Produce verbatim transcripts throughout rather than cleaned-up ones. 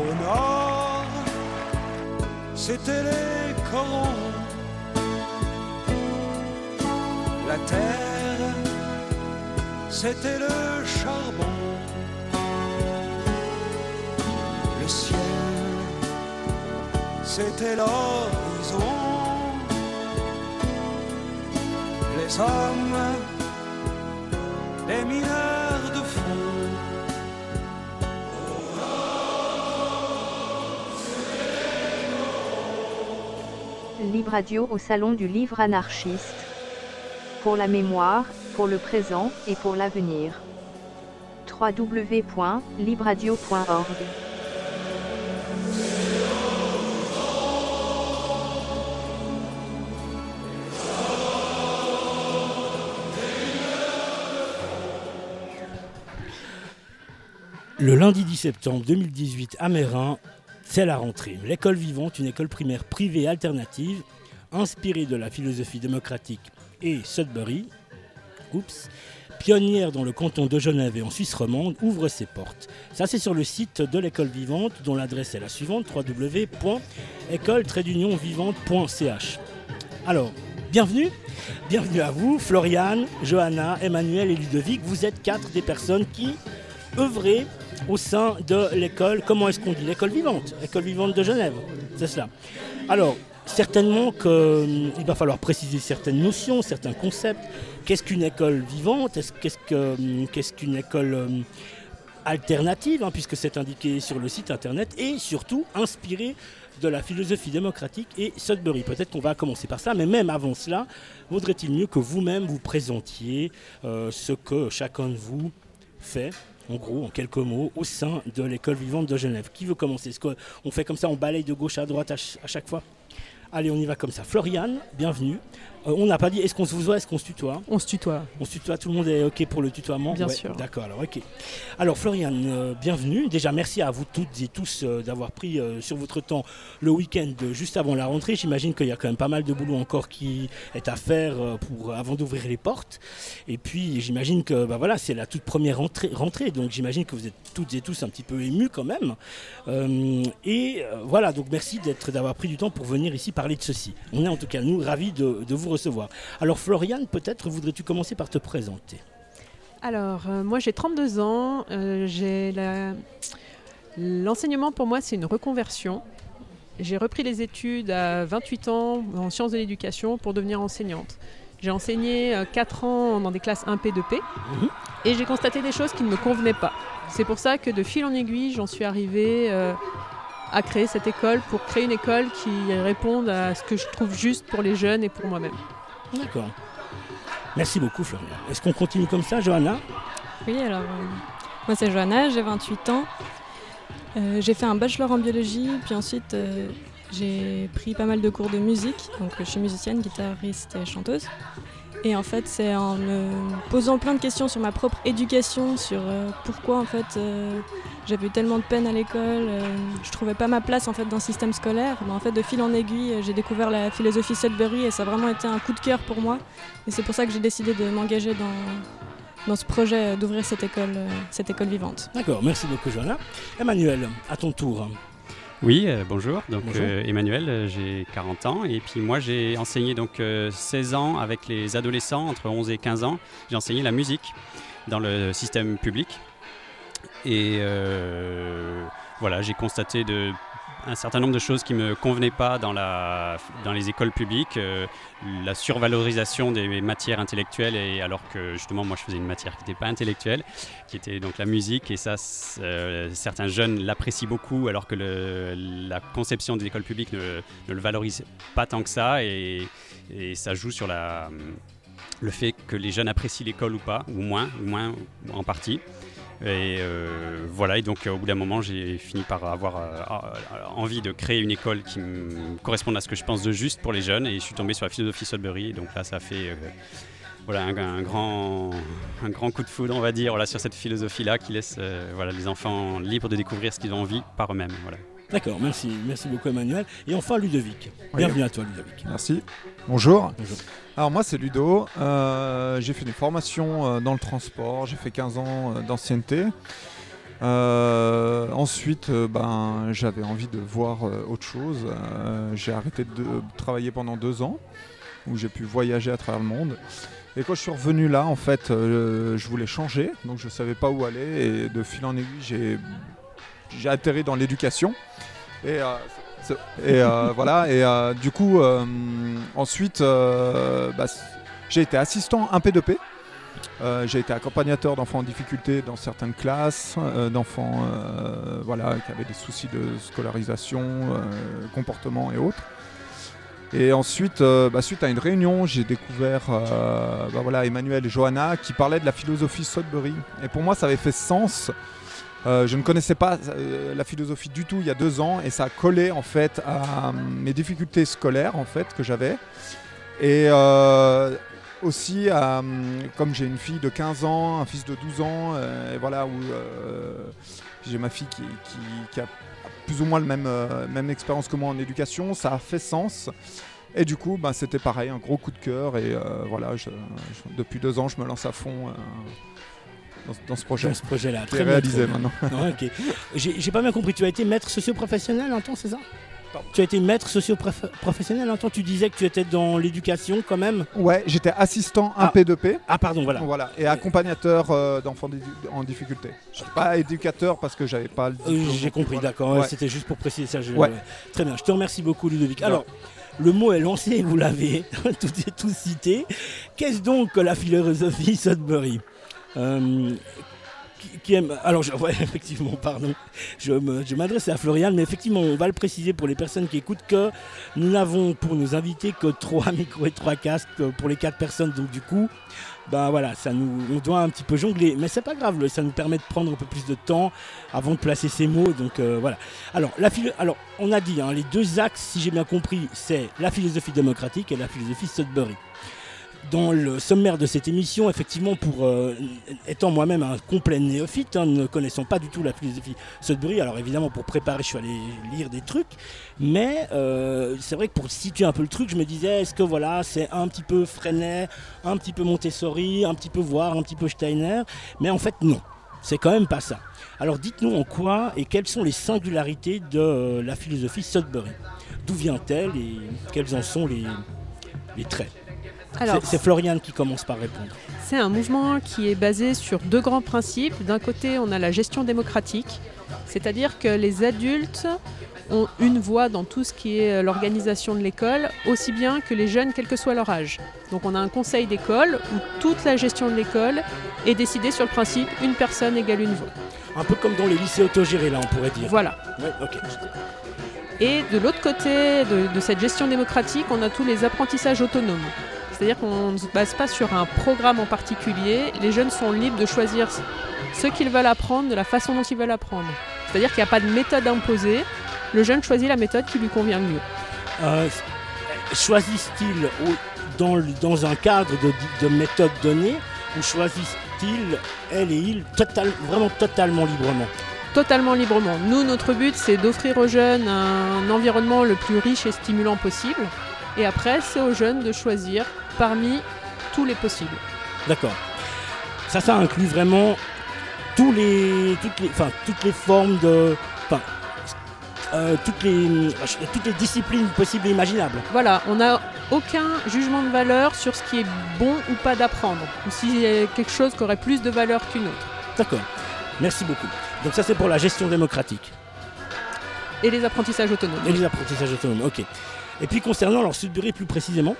Au nord, c'était les corons. La terre, c'était le charbon. Le ciel, c'était l'horizon. Les hommes, les mineurs de fond. Libre Radio au Salon du Livre Anarchiste. Pour la mémoire, pour le présent et pour l'avenir. w w w point libradio point org. Le lundi dix septembre deux mille dix-huit à Meyrin, c'est la rentrée. L'école vivante, une école primaire privée alternative, inspirée de la philosophie démocratique et Sudbury, oups, pionnière dans le canton de Genève et en Suisse romande, ouvre ses portes. Ça, c'est sur le site de l'école vivante, dont l'adresse est la suivante, w w w point école tiret d'union vivante point c h. Alors, bienvenue, bienvenue à vous, Floriane, Johanna, Emmanuel et Ludovic. Vous êtes quatre des personnes qui œuvraient au sein de l'école, comment est-ce qu'on dit, l'école vivante, l'école vivante de Genève, c'est cela. Alors, certainement qu'il euh, va falloir préciser certaines notions, certains concepts. Qu'est-ce qu'une école vivante ? Est-ce, qu'est-ce, que, euh, qu'est-ce qu'une école euh, alternative, hein, puisque c'est indiqué sur le site internet, et surtout inspirée de la philosophie démocratique et Sudbury. Peut-être qu'on va commencer par ça, mais même avant cela, vaudrait-il mieux que vous-même vous présentiez euh, ce que chacun de vous fait, en gros, en quelques mots, au sein de l'école vivante de Genève. Qui veut commencer ? Est-ce qu'on fait comme ça, on balaye de gauche à droite à, ch- à chaque fois ? Allez, on y va comme ça. Floriane, bienvenue. Euh, on n'a pas dit, est-ce qu'on se voit, est-ce qu'on se tutoie ? On se tutoie. On se tutoie, tout le monde est OK pour le tutoiement ? Bien ouais, sûr. D'accord, alors OK. Alors Floriane, euh, bienvenue. Déjà, merci à vous toutes et tous euh, d'avoir pris euh, sur votre temps le week-end euh, juste avant la rentrée. J'imagine qu'il y a quand même pas mal de boulot encore qui est à faire euh, pour, avant d'ouvrir les portes. Et puis, j'imagine que bah, voilà, c'est la toute première rentrée, rentrée, donc j'imagine que vous êtes toutes et tous un petit peu émus quand même. Euh, et euh, voilà, donc merci d'être, d'avoir pris du temps pour venir ici parler de ceci. On est en tout cas, nous, ravis de, de vous recevoir. Alors Floriane, peut-être voudrais-tu commencer par te présenter ? Alors, euh, moi j'ai trente-deux ans. Euh, j'ai la... L'enseignement pour moi c'est une reconversion. J'ai repris les études à vingt-huit ans en sciences de l'éducation pour devenir enseignante. J'ai enseigné euh, quatre ans dans des classes un P, deux P mmh. et j'ai constaté des choses qui ne me convenaient pas. C'est pour ça que de fil en aiguille, j'en suis arrivée euh, à créer cette école pour créer une école qui réponde à ce que je trouve juste pour les jeunes et pour moi-même. D'accord. Merci beaucoup Florian. Est-ce qu'on continue comme ça, Johanna ? Oui, alors euh, moi c'est Johanna, j'ai vingt-huit ans. Euh, j'ai fait un bachelor en biologie, puis ensuite euh, j'ai pris pas mal de cours de musique. Donc je suis musicienne, guitariste et chanteuse. Et en fait c'est en me posant plein de questions sur ma propre éducation, sur euh, pourquoi en fait euh, j'avais eu tellement de peine à l'école, euh, je trouvais pas ma place en fait dans le système scolaire. Mais en fait de fil en aiguille j'ai découvert la philosophie Sudbury et ça a vraiment été un coup de cœur pour moi. Et c'est pour ça que j'ai décidé de m'engager dans, dans ce projet d'ouvrir cette école, euh, cette école vivante. D'accord, merci beaucoup Johanna. Emmanuel, à ton tour. Oui, euh, bonjour. Donc bonjour. Euh, Emmanuel, euh, j'ai quarante ans et puis moi j'ai enseigné donc euh, seize ans avec les adolescents entre onze et quinze ans. J'ai enseigné la musique dans le système public et euh, voilà, j'ai constaté de un certain nombre de choses qui ne me convenaient pas dans, la, dans les écoles publiques, euh, la survalorisation des matières intellectuelles, et alors que justement moi je faisais une matière qui n'était pas intellectuelle, qui était donc la musique, et ça euh, certains jeunes l'apprécient beaucoup alors que le, la conception des écoles publiques ne, ne le valorise pas tant que ça, et, et ça joue sur la, le fait que les jeunes apprécient l'école ou pas, ou moins, ou moins en partie. Et euh, voilà, et donc au bout d'un moment j'ai fini par avoir euh, envie de créer une école qui me corresponde à ce que je pense de juste pour les jeunes, et je suis tombé sur la philosophie Sudbury, et donc là ça fait euh, voilà, un, un, grand, un grand coup de foudre, on va dire, voilà, sur cette philosophie-là qui laisse euh, voilà, les enfants libres de découvrir ce qu'ils ont envie par eux-mêmes. Voilà. D'accord, merci, merci beaucoup Emmanuel. Et enfin Ludovic, oui. Bienvenue à toi Ludovic. Merci, bonjour. Bonjour. Alors moi c'est Ludo, euh, j'ai fait des formations euh, dans le transport, j'ai fait quinze ans euh, d'ancienneté. Euh, ensuite, euh, ben, j'avais envie de voir euh, autre chose. Euh, j'ai arrêté de, de travailler pendant deux ans, où j'ai pu voyager à travers le monde. Et quand je suis revenu là, en fait, euh, je voulais changer, donc je ne savais pas où aller. Et de fil en aiguille, j'ai, j'ai atterri dans l'éducation. Et, euh, c'est, et euh, voilà. Et euh, du coup, euh, ensuite, euh, bah, j'ai été assistant un P deux P. Euh, j'ai été accompagnateur d'enfants en difficulté dans certaines classes, euh, d'enfants euh, voilà, qui avaient des soucis de scolarisation, euh, comportement et autres. Et ensuite, euh, bah, suite à une réunion, j'ai découvert euh, bah, voilà, Emmanuel et Johanna qui parlaient de la philosophie Sudbury. Et pour moi, ça avait fait sens. Euh, je ne connaissais pas euh, la philosophie du tout il y a deux ans et ça a collé en fait à euh, mes difficultés scolaires en fait, que j'avais. Et euh, aussi, euh, comme j'ai une fille de quinze ans, un fils de douze ans, euh, et voilà, où euh, j'ai ma fille qui, qui, qui a plus ou moins la même, euh, même expérience que moi en éducation, ça a fait sens. Et du coup, ben, c'était pareil, un gros coup de cœur. Et euh, voilà, je, je, depuis deux ans, je me lance à fond euh, dans, dans ce projet. Dans ce projet-là, très réalisé maintenant. Non, okay. j'ai, j'ai pas bien compris, tu as été maître socio-professionnel un temps, c'est ça ? Tu as été maître socio-professionnel un temps, tu disais que tu étais dans l'éducation quand même. Ouais, j'étais assistant un P deux P. Ah pardon, voilà. Voilà, et accompagnateur euh, d'enfants d'édu- en difficulté. Je n'étais pas éducateur parce que j'avais pas le diplôme. Euh, j'ai compris, d'accord, ouais. C'était juste pour préciser ça. Je... Ouais. Ouais. Très bien, je te remercie beaucoup Ludovic. Alors, le mot est lancé, vous l'avez tout, tout cité. Qu'est-ce donc que la philosophie Sudbury ? euh, Qui aime... Alors, je... ouais, effectivement, pardon, je, me... je m'adresse à Florian, mais effectivement, on va le préciser pour les personnes qui écoutent que nous n'avons pour nos invités que trois micros et trois casques pour les quatre personnes, donc du coup, ben voilà, ça nous... on doit un petit peu jongler, mais c'est pas grave, ça nous permet de prendre un peu plus de temps avant de placer ces mots, donc euh, voilà. Alors, la philo... Alors, on a dit, hein, les deux axes, si j'ai bien compris, c'est la philosophie démocratique et la philosophie Sudbury. Dans le sommaire de cette émission, effectivement, pour euh, étant moi-même un complet néophyte, hein, ne connaissant pas du tout la philosophie Sudbury, alors évidemment pour préparer, je suis allé lire des trucs, mais euh, c'est vrai que pour situer un peu le truc, je me disais, est-ce que voilà, c'est un petit peu Freinet, un petit peu Montessori, un petit peu Voire, un petit peu Steiner, mais en fait non, c'est quand même pas ça. Alors dites-nous en quoi et quelles sont les singularités de euh, la philosophie Sudbury. D'où vient-elle et quels en sont les, les traits ? Alors, c'est, c'est Florian qui commence par répondre. C'est un mouvement qui est basé sur deux grands principes. D'un côté, on a la gestion démocratique, c'est-à-dire que les adultes ont une voix dans tout ce qui est l'organisation de l'école, aussi bien que les jeunes, quel que soit leur âge. Donc on a un conseil d'école où toute la gestion de l'école est décidée sur le principe une personne égale une voix. Un peu comme dans les lycées autogérés, là, on pourrait dire. Voilà. Ouais, ok. Et de l'autre côté de, de cette gestion démocratique, on a tous les apprentissages autonomes. C'est-à-dire qu'on ne se base pas sur un programme en particulier. Les jeunes sont libres de choisir ce qu'ils veulent apprendre, de la façon dont ils veulent apprendre. C'est-à-dire qu'il n'y a pas de méthode imposée. Le jeune choisit la méthode qui lui convient le mieux. Euh, choisissent-ils dans, dans un cadre de, de méthode donnée ou choisissent-ils, elle et il, total, vraiment totalement librement ? Totalement librement. Nous, notre but, c'est d'offrir aux jeunes un environnement le plus riche et stimulant possible. Et après, c'est aux jeunes de choisir parmi tous les possibles. D'accord. Ça, ça inclut vraiment tous les, toutes, les, enfin, toutes les formes de... Enfin, euh, toutes, les, toutes les disciplines possibles et imaginables. Voilà, on n'a aucun jugement de valeur sur ce qui est bon ou pas d'apprendre. Ou s'il y a quelque chose qui aurait plus de valeur qu'une autre. D'accord. Merci beaucoup. Donc ça, c'est pour la gestion démocratique. Et les apprentissages autonomes. Et les apprentissages autonomes, ok. Et puis concernant leur Sudbury plus précisément,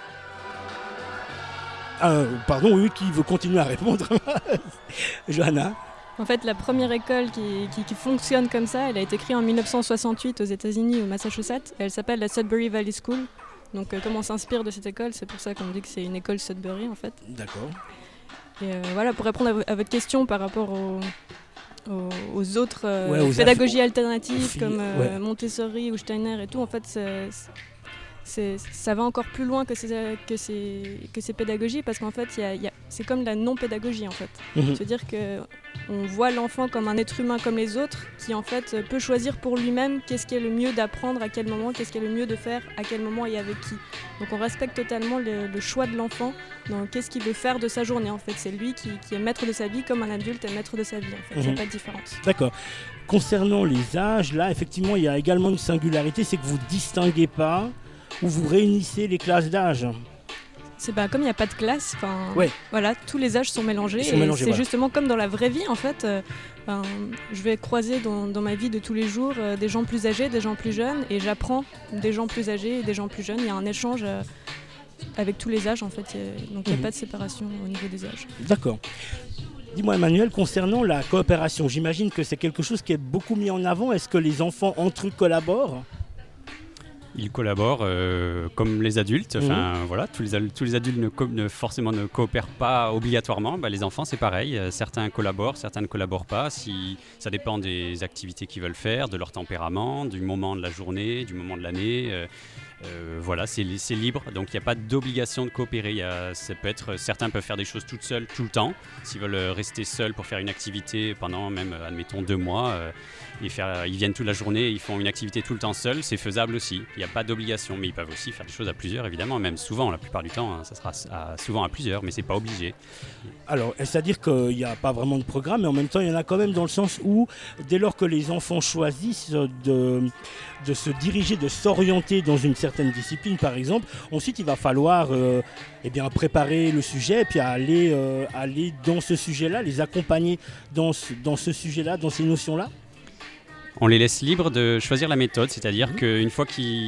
euh, pardon, oui, qui veut continuer à répondre Johanna. En fait, la première école qui, qui, qui fonctionne comme ça, elle a été créée en dix-neuf cent soixante-huit aux États-Unis, au Massachusetts. Elle s'appelle la Sudbury Valley School. Donc, euh, comme on s'inspire de cette école, c'est pour ça qu'on dit que c'est une école Sudbury, en fait. D'accord. Et euh, voilà, pour répondre à, v- à votre question par rapport au, aux, aux autres euh, ouais, aux pédagogies affi- alternatives filles, comme euh, ouais. Montessori ou Steiner et tout, en fait, c'est, c'est, ça va encore plus loin que ces, que ces, que ces pédagogies parce qu'en fait, y a, y a, c'est comme la non-pédagogie en fait. Mmh. C'est-à-dire qu'on voit l'enfant comme un être humain comme les autres qui en fait peut choisir pour lui-même qu'est-ce qui est le mieux d'apprendre, à quel moment, qu'est-ce qui est le mieux de faire, à quel moment et avec qui. Donc on respecte totalement le, le choix de l'enfant dans qu'est-ce qu'il veut faire de sa journée en fait. C'est lui qui, qui est maître de sa vie comme un adulte est maître de sa vie en fait. Il n'y a pas de différence. D'accord. Concernant les âges, là effectivement il y a également une singularité, c'est que vous ne distinguez pas ou vous réunissez les classes d'âge. C'est bah, comme il n'y a pas de classe, ouais. Voilà, tous les âges sont mélangés. Sont et mélangés, c'est voilà. justement comme dans la vraie vie en fait. Euh, je vais croiser dans, dans ma vie de tous les jours euh, des gens plus âgés, des gens plus jeunes, et j'apprends des gens plus âgés et des gens plus jeunes. Il y a un échange euh, avec tous les âges en fait, et, donc il n'y a mmh. pas de séparation au niveau des âges. D'accord. Dis-moi Emmanuel, concernant la coopération, j'imagine que c'est quelque chose qui est beaucoup mis en avant. Est-ce que les enfants entre eux collaborent ? Ils collaborent euh, comme les adultes. Enfin, mmh. voilà, tous les, tous les adultes ne, co- ne forcément ne coopèrent pas obligatoirement. Bah, les enfants, c'est pareil. Euh, certains collaborent, certains ne collaborent pas. Si, ça dépend des activités qu'ils veulent faire, de leur tempérament, du moment de la journée, du moment de l'année. Euh, Euh, voilà, c'est, c'est libre, donc il n'y a pas d'obligation de coopérer. Y a, ça peut être, certains peuvent faire des choses toutes seules tout le temps. S'ils veulent rester seuls pour faire une activité pendant même, admettons, deux mois, euh, et faire, ils viennent toute la journée, ils font une activité tout le temps seuls, c'est faisable aussi. Il n'y a pas d'obligation, mais ils peuvent aussi faire des choses à plusieurs, évidemment, même souvent, la plupart du temps, hein, ça sera à, souvent à plusieurs, mais c'est pas obligé. Alors, c'est-à-dire qu'il n'y a pas vraiment de programme, mais en même temps, il y en a quand même dans le sens où, dès lors que les enfants choisissent de, de se diriger, de s'orienter dans une certaine discipline, par exemple, ensuite, il va falloir euh, eh bien, préparer le sujet et puis aller, euh, aller dans ce sujet-là, les accompagner dans ce, dans ce sujet-là, dans ces notions-là. On les laisse libres de choisir la méthode, c'est-à-dire mmh. qu'une fois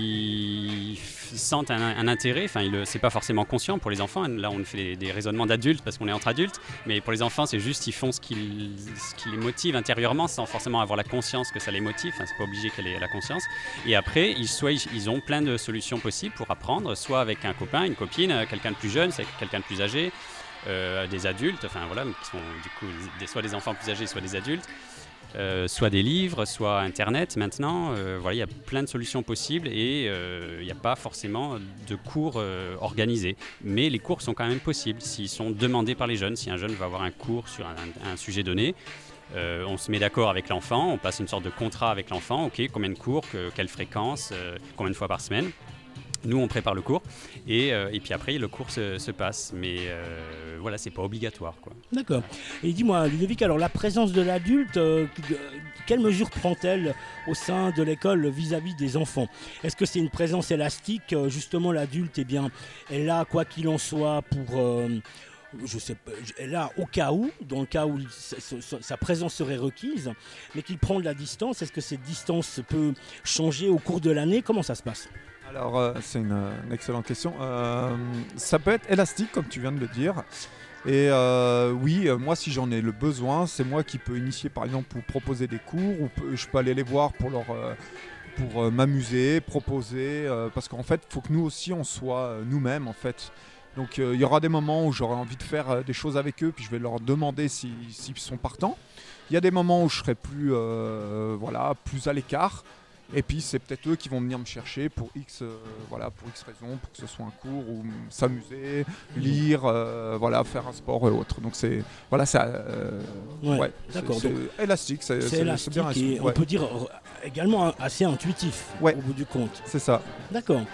qu'ils sentent un, un intérêt, enfin, c'est pas forcément conscient pour les enfants. Là, on fait des, des raisonnements d'adultes parce qu'on est entre adultes, mais pour les enfants, c'est juste ils font ce qui, ce qui les motive intérieurement, sans forcément avoir la conscience que ça les motive. Enfin, c'est pas obligé qu'elle ait la conscience. Et après, ils, soit ils, ils ont plein de solutions possibles pour apprendre, soit avec un copain, une copine, quelqu'un de plus jeune, c'est quelqu'un de plus âgé, euh, des adultes, enfin voilà, qui sont du coup des, soit des enfants plus âgés, soit des adultes. Euh, soit des livres, soit Internet maintenant. Euh, voilà, il y a plein de solutions possibles et il euh, n'y a pas forcément de cours euh, organisés. Mais les cours sont quand même possibles s'ils sont demandés par les jeunes. Si un jeune va avoir un cours sur un, un sujet donné, euh, on se met d'accord avec l'enfant, on passe une sorte de contrat avec l'enfant. Ok, combien de cours, que, quelle fréquence, euh, combien de fois par semaine. Nous, on prépare le cours et, euh, et puis après, le cours se, se passe. Mais euh, voilà, c'est pas obligatoire, quoi. D'accord. Et dis-moi, Ludovic, alors la présence de l'adulte, euh, quelle mesure prend-elle au sein de l'école vis-à-vis des enfants ? Est-ce que c'est une présence élastique ? Justement, l'adulte, eh bien, est là, quoi qu'il en soit, pour... Euh, je sais pas, est là au cas où, dans le cas où sa, sa, sa présence serait requise, mais qu'il prend de la distance. Est-ce que cette distance peut changer au cours de l'année ? Comment ça se passe ? Alors, euh, c'est une, une excellente question. Euh, ça peut être élastique, comme tu viens de le dire. Et euh, oui, euh, moi, si j'en ai le besoin, c'est moi qui peux initier, par exemple, pour proposer des cours, ou peu, je peux aller les voir pour, leur, euh, pour euh, m'amuser, proposer. Euh, parce qu'en fait, il faut que nous aussi, on soit euh, nous-mêmes, en fait. Donc, il euh, y aura des moments où j'aurai envie de faire euh, des choses avec eux, puis je vais leur demander s'ils, s'ils sont partants. Il y a des moments où je serai plus, euh, voilà, plus à l'écart. Et puis c'est peut-être eux qui vont venir me chercher pour X, euh, voilà, pour X raisons, pour que ce soit un cours ou s'amuser, lire, euh, voilà, faire un sport et autres. Donc c'est, voilà, c'est, euh, ouais, ouais, d'accord. c'est, Donc, c'est élastique, c'est, c'est, c'est élastique c'est bien et ouais. on peut dire également assez intuitif, ouais. au bout du compte. C'est ça. D'accord.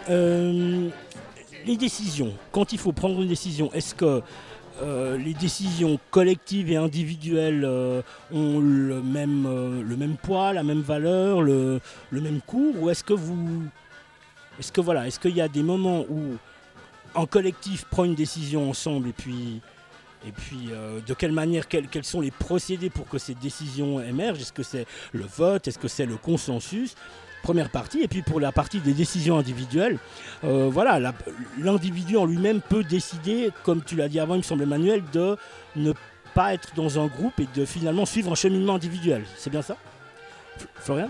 Euh, les décisions, quand il faut prendre une décision, est-ce que Euh, les décisions collectives et individuelles euh, ont le même, euh, le même poids, la même valeur, le, le même cours, ou est-ce que vous, est-ce que voilà, est-ce qu'il y a des moments où un collectif prend une décision ensemble et puis, et puis euh, de quelle manière, quels, quels sont les procédés pour que ces décisions émergent ? Est-ce que c'est le vote ? Est-ce que c'est le consensus ? Première partie, et puis pour la partie des décisions individuelles, euh, voilà, la, l'individu en lui-même peut décider, comme tu l'as dit avant, il me semble Emmanuel, de ne pas être dans un groupe et de finalement suivre un cheminement individuel. C'est bien ça ? Florian ?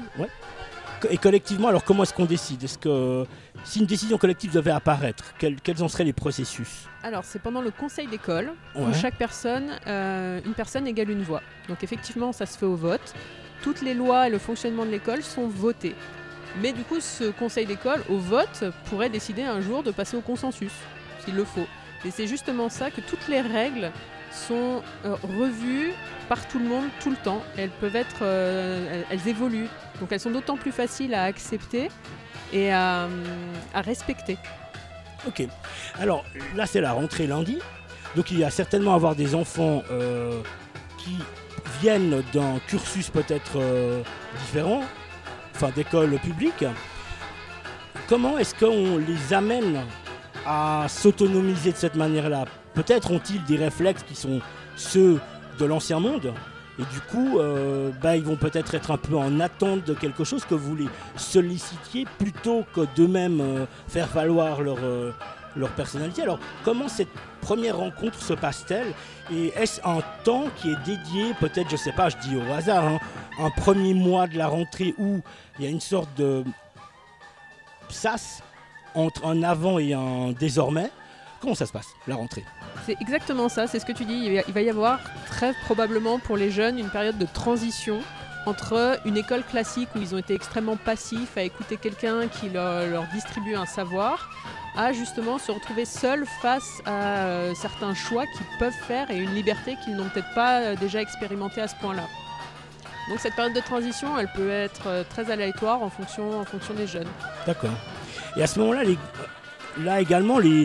Ouais. Et collectivement, alors comment est-ce qu'on décide ? Est-ce que si une décision collective devait apparaître, quels, quels en seraient les processus ? Alors c'est pendant le conseil d'école, ouais. où chaque personne, euh, une personne égale une voix. Donc effectivement, ça se fait au vote. Toutes les lois et le fonctionnement de l'école sont votés. Mais du coup, ce conseil d'école, au vote, pourrait décider un jour de passer au consensus, s'il le faut. Et c'est justement ça, que toutes les règles sont euh, revues par tout le monde, tout le temps. Elles peuvent être, euh, elles, elles évoluent. Donc elles sont d'autant plus faciles à accepter et à, à respecter. Ok. Alors là, c'est la rentrée lundi. Donc il y a certainement à avoir des enfants euh, qui viennent d'un cursus peut-être euh, différent, enfin d'école publique. Comment est-ce qu'on les amène à s'autonomiser de cette manière-là? Peut-être ont-ils des réflexes qui sont ceux de l'ancien monde, et du coup, euh, bah, ils vont peut-être être un peu en attente de quelque chose, que vous les sollicitiez plutôt que d'eux-mêmes euh, faire valoir leur, euh, leur personnalité. Alors, comment cette première rencontre se passe-t-elle? Et est-ce un temps qui est dédié, peut-être, je sais pas, je dis au hasard, hein, un premier mois de la rentrée où il y a une sorte de sas entre un avant et un désormais? Comment ça se passe, la rentrée? C'est exactement ça, c'est ce que tu dis. Il va y avoir très probablement pour les jeunes une période de transition entre une école classique où ils ont été extrêmement passifs à écouter quelqu'un qui leur, leur distribue un savoir, à justement se retrouver seuls face à euh, certains choix qu'ils peuvent faire et une liberté qu'ils n'ont peut-être pas euh, déjà expérimentée à ce point-là. Donc cette période de transition, elle peut être euh, très aléatoire en fonction, en fonction des jeunes. D'accord. Et à ce moment-là, les, là également, les...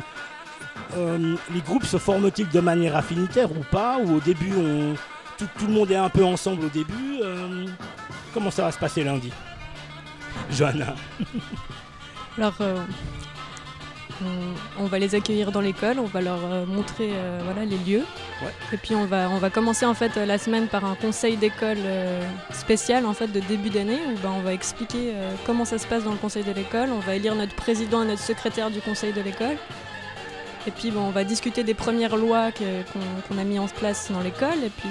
Euh, les groupes se forment-ils de manière affinitaire ou pas? Ou au début, on, tout, tout le monde est un peu ensemble au début euh, Comment ça va se passer lundi, Johanna? Alors, euh, on, on va les accueillir dans l'école, on va leur euh, montrer euh, voilà, les lieux. Ouais. Et puis on va, on va commencer en fait la semaine par un conseil d'école euh, spécial en fait, de début d'année où ben, on va expliquer euh, comment ça se passe dans le conseil de l'école. On va élire notre président et notre secrétaire du conseil de l'école. Et puis bon, on va discuter des premières lois que, qu'on, qu'on a mis en place dans l'école et puis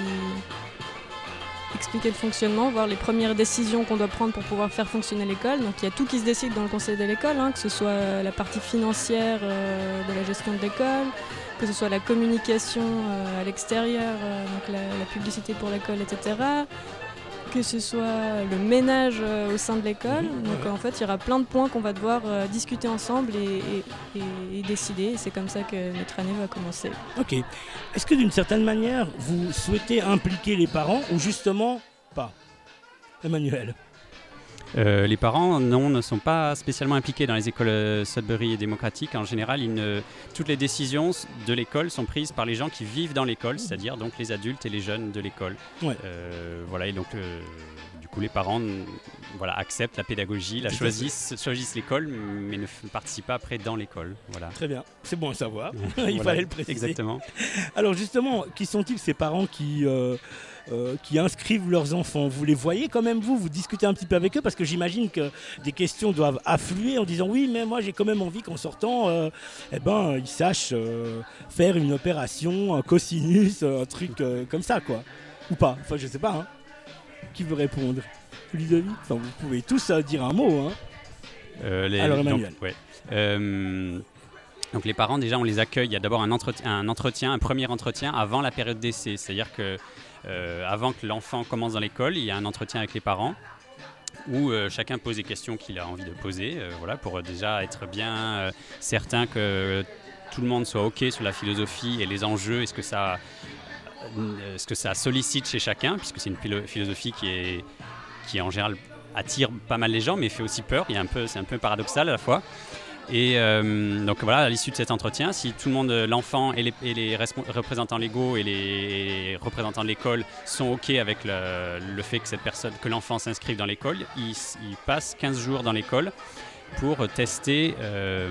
expliquer le fonctionnement, voir les premières décisions qu'on doit prendre pour pouvoir faire fonctionner l'école. Donc il y a tout qui se décide dans le conseil de l'école, hein, que ce soit la partie financière euh, de la gestion de l'école, que ce soit la communication euh, à l'extérieur, euh, donc la, la publicité pour l'école, et cetera. Que ce soit le ménage euh, au sein de l'école. Mmh, Donc ouais. en fait, il y aura plein de points qu'on va devoir euh, discuter ensemble et, et, et, et décider. Et c'est comme ça que notre année va commencer. Ok. Est-ce que d'une certaine manière, vous souhaitez impliquer les parents ou justement pas? Emmanuel? Euh, les parents, non, ne sont pas spécialement impliqués dans les écoles euh, Sudbury et démocratiques. En général, ils ne... toutes les décisions de l'école sont prises par les gens qui vivent dans l'école, c'est-à-dire donc les adultes et les jeunes de l'école. Ouais. Euh, voilà, et donc euh, du coup, les parents voilà, acceptent la pédagogie, la choisissent, choisissent l'école, mais ne f- participent pas après dans l'école. Voilà. Très bien, c'est bon à savoir. Il Voilà, fallait le préciser. Exactement. Alors justement, qui sont-ils ces parents qui, euh, euh, qui inscrivent leurs enfants? Vous les voyez quand même, vous, vous discutez un petit peu avec eux, parce que j'imagine que des questions doivent affluer en disant oui, mais moi j'ai quand même envie qu'en sortant, euh, eh ben, ils sachent euh, faire une opération, un cosinus, un truc euh, comme ça, quoi. Ou pas, enfin je sais pas. Hein. Qui veut répondre? Ludovic? Enfin, vous pouvez tous euh, dire un mot. Hein. Euh, les, Alors Emmanuel. donc, ouais. euh, donc les parents, déjà, on les accueille. Il y a d'abord un entretien, un, entretien, un premier entretien avant la période d'essai. C'est-à-dire que euh, avant que l'enfant commence dans l'école, il y a un entretien avec les parents où euh, chacun pose les questions qu'il a envie de poser, euh, voilà, pour euh, déjà être bien euh, certain que tout le monde soit OK sur la philosophie et les enjeux, est-ce que ça, euh, ce que ça sollicite chez chacun, puisque c'est une philo- philosophie qui est, qui en général attire pas mal les gens, mais fait aussi peur. Il y a un peu, c'est un peu paradoxal à la fois. Et euh, donc voilà, à l'issue de cet entretien, si tout le monde, l'enfant et les, et les respons- représentants légaux et les représentants de l'école sont OK avec le, le fait que, cette personne, que l'enfant s'inscrive dans l'école, il, il passe quinze jours dans l'école pour tester euh,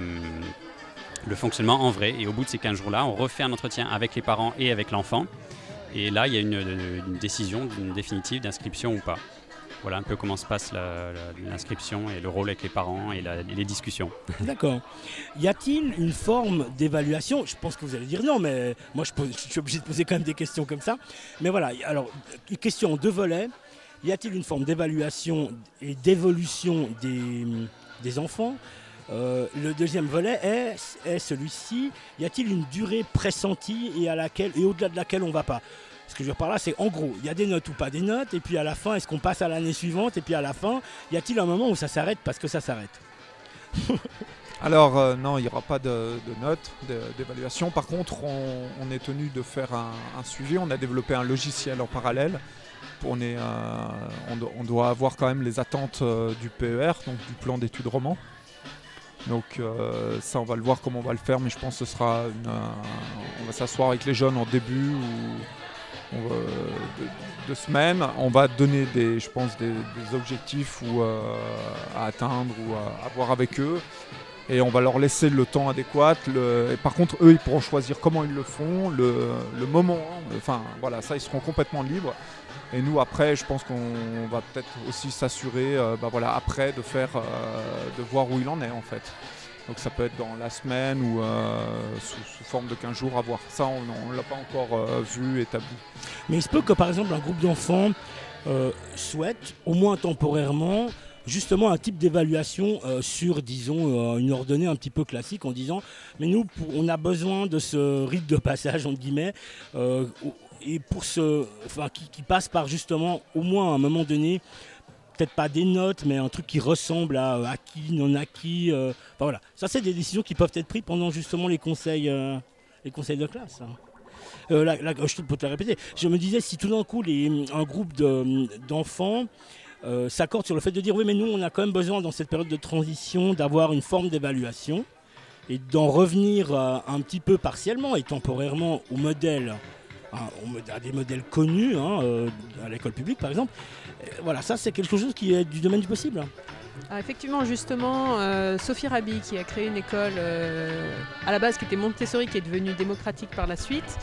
le fonctionnement en vrai. Et au bout de ces quinze jours-là, on refait un entretien avec les parents et avec l'enfant. Et là, il y a une, une décision une définitive d'inscription ou pas. Voilà un peu comment se passe la, la, l'inscription et le rôle avec les parents et, la, et les discussions. D'accord. Y a-t-il une forme d'évaluation? Je pense que vous allez dire non, mais moi je, pose, je suis obligé de poser quand même des questions comme ça. Mais voilà, alors, une question en deux volets. Y a-t-il une forme d'évaluation et d'évolution des, des enfants? Euh, le deuxième volet est, est celui-ci. Y a-t-il une durée pressentie et, à laquelle, et au-delà de laquelle on ne va pas? Ce que je veux dire par là, c'est en gros, il y a des notes ou pas des notes, et puis à la fin, est-ce qu'on passe à l'année suivante, et puis à la fin, y a-t-il un moment où ça s'arrête parce que ça s'arrête? Alors euh, non, il n'y aura pas de, de notes, de, d'évaluation. Par contre, on, on est tenu de faire un, un suivi. On a développé un logiciel en parallèle. On, est, euh, on, do, on doit avoir quand même les attentes euh, du P E R, donc du plan d'études roman. Donc euh, ça, on va le voir comment on va le faire, mais je pense que ce sera une, euh, on va s'asseoir avec les jeunes en début ou, ou, euh, de, de semaine. On va donner des, je pense, des, des objectifs ou, euh, à atteindre ou à, à voir avec eux. Et on va leur laisser le temps adéquat. Le... Et par contre, eux, ils pourront choisir comment ils le font, le, le moment. Enfin, voilà, ça, ils seront complètement libres. Et nous, après, je pense qu'on va peut-être aussi s'assurer, euh, bah, voilà, après, de faire, euh, de voir où il en est, en fait. Donc ça peut être dans la semaine ou euh, sous, sous forme de quinze jours à voir. Ça, on ne l'a pas encore euh, vu, établi. Mais il se peut que, par exemple, un groupe d'enfants euh, souhaite, au moins temporairement, justement un type d'évaluation euh, sur, disons, euh, une ordonnée un petit peu classique en disant mais nous, pour, on a besoin de ce rite de passage, entre guillemets, euh, et pour ce, enfin, qui, qui passe par justement, au moins à un moment donné, peut-être pas des notes, mais un truc qui ressemble à euh, acquis, non acquis. Euh, enfin, voilà. Ça, c'est des décisions qui peuvent être prises pendant justement les conseils, euh, les conseils de classe. Hein. Euh, là, là, je peux te le répéter. Je me disais, si tout d'un coup, les, un groupe de, d'enfants Euh, s'accorde sur le fait de dire oui mais nous on a quand même besoin dans cette période de transition d'avoir une forme d'évaluation et d'en revenir euh, un petit peu partiellement et temporairement au modèle, hein, à des modèles connus hein, euh, à l'école publique par exemple. Et voilà, ça c'est quelque chose qui est du domaine du possible. Alors effectivement, justement, euh, Sophie Rabi qui a créé une école euh, à la base qui était Montessori, qui est devenue démocratique par la suite,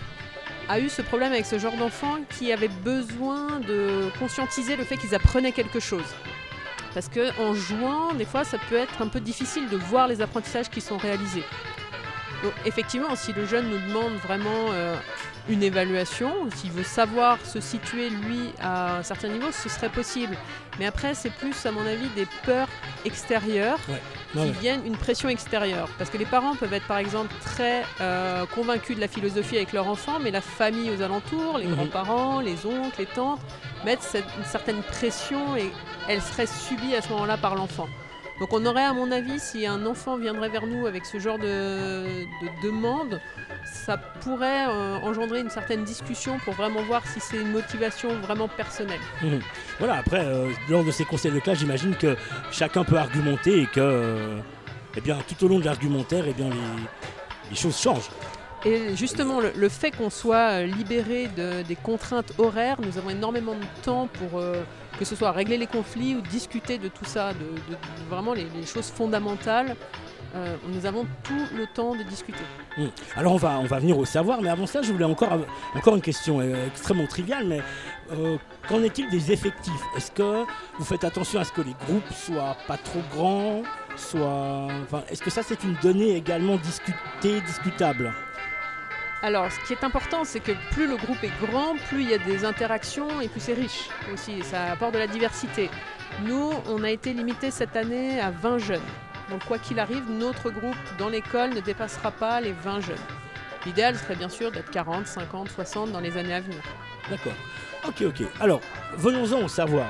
a eu ce problème avec ce genre d'enfants qui avaient besoin de conscientiser le fait qu'ils apprenaient quelque chose. Parce qu'en jouant, des fois, ça peut être un peu difficile de voir les apprentissages qui sont réalisés. Donc effectivement, si le jeune nous demande vraiment euh, une évaluation, s'il veut savoir se situer, lui, à un certain niveau, ce serait possible. Mais après, c'est plus, à mon avis, des peurs extérieures Ouais. qui Ouais, ouais. viennent une pression extérieure. Parce que les parents peuvent être, par exemple, très euh, convaincus de la philosophie avec leur enfant, mais la famille aux alentours, les Mhm. grands-parents, les oncles, les tantes, mettent cette- une certaine pression et elle serait subie à ce moment-là par l'enfant. Donc on aurait, à mon avis, si un enfant viendrait vers nous avec ce genre de, de demande, ça pourrait euh, engendrer une certaine discussion pour vraiment voir si c'est une motivation vraiment personnelle. Mhm. Voilà, après, euh, lors de ces conseils de classe, j'imagine que chacun peut argumenter et que, euh, eh bien, tout au long de l'argumentaire, eh bien, les, les choses changent. Et justement, le, le fait qu'on soit euh, libéré de, des contraintes horaires, nous avons énormément de temps pour euh, que ce soit régler les conflits ou discuter de tout ça, de, de- de vraiment les, les choses fondamentales. Euh, nous avons tout le temps de discuter. Mm. Alors on va, on va venir au savoir, mais avant ça, je voulais encore, av- encore une question euh, extrêmement triviale, mais euh, qu'en est-il des effectifs? Est-ce que vous faites attention à ce que les groupes soient pas trop grands, soient... Enfin, est-ce que ça c'est une donnée également discutée, discutable? Alors, ce qui est important, c'est que plus le groupe est grand, plus il y a des interactions et plus c'est riche aussi. Ça apporte de la diversité. Nous, on a été limité cette année à vingt jeunes. Donc, quoi qu'il arrive, notre groupe dans l'école ne dépassera pas les vingt jeunes. L'idéal serait bien sûr d'être quarante, cinquante, soixante dans les années à venir. D'accord. Ok, ok. Alors, venons-en au savoir.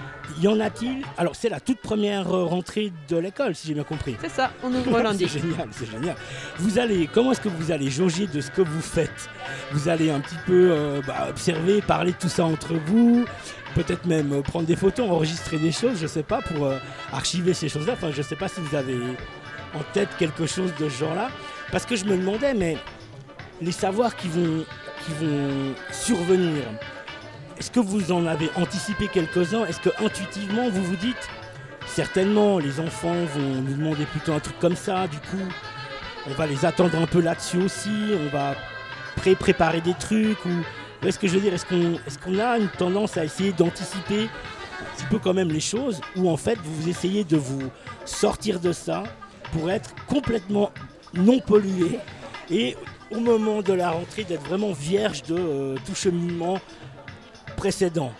Y en a-t-il? Alors, c'est la toute première euh, rentrée de l'école, si j'ai bien compris. C'est ça, on ouvre lundi. C'est génial, c'est génial. Vous allez, comment est-ce que vous allez jauger de ce que vous faites? Vous allez un petit peu euh, bah, observer, parler de tout ça entre vous, peut-être même euh, prendre des photos, enregistrer des choses, je sais pas, pour euh, archiver ces choses-là. Enfin, je sais pas si vous avez en tête quelque chose de ce genre-là. Parce que je me demandais, mais les savoirs qui vont, qui vont survenir, est-ce que vous en avez anticipé quelques-uns? Est-ce que intuitivement vous vous dites certainement les enfants vont nous demander plutôt un truc comme ça, du coup on va les attendre un peu là-dessus aussi, on va pré-préparer des trucs ou est-ce que je veux dire, est-ce qu'on, est-ce qu'on a une tendance à essayer d'anticiper un petit peu quand même les choses ou en fait vous essayez de vous sortir de ça pour être complètement non pollué et au moment de la rentrée d'être vraiment vierge de euh, tout cheminement précédent?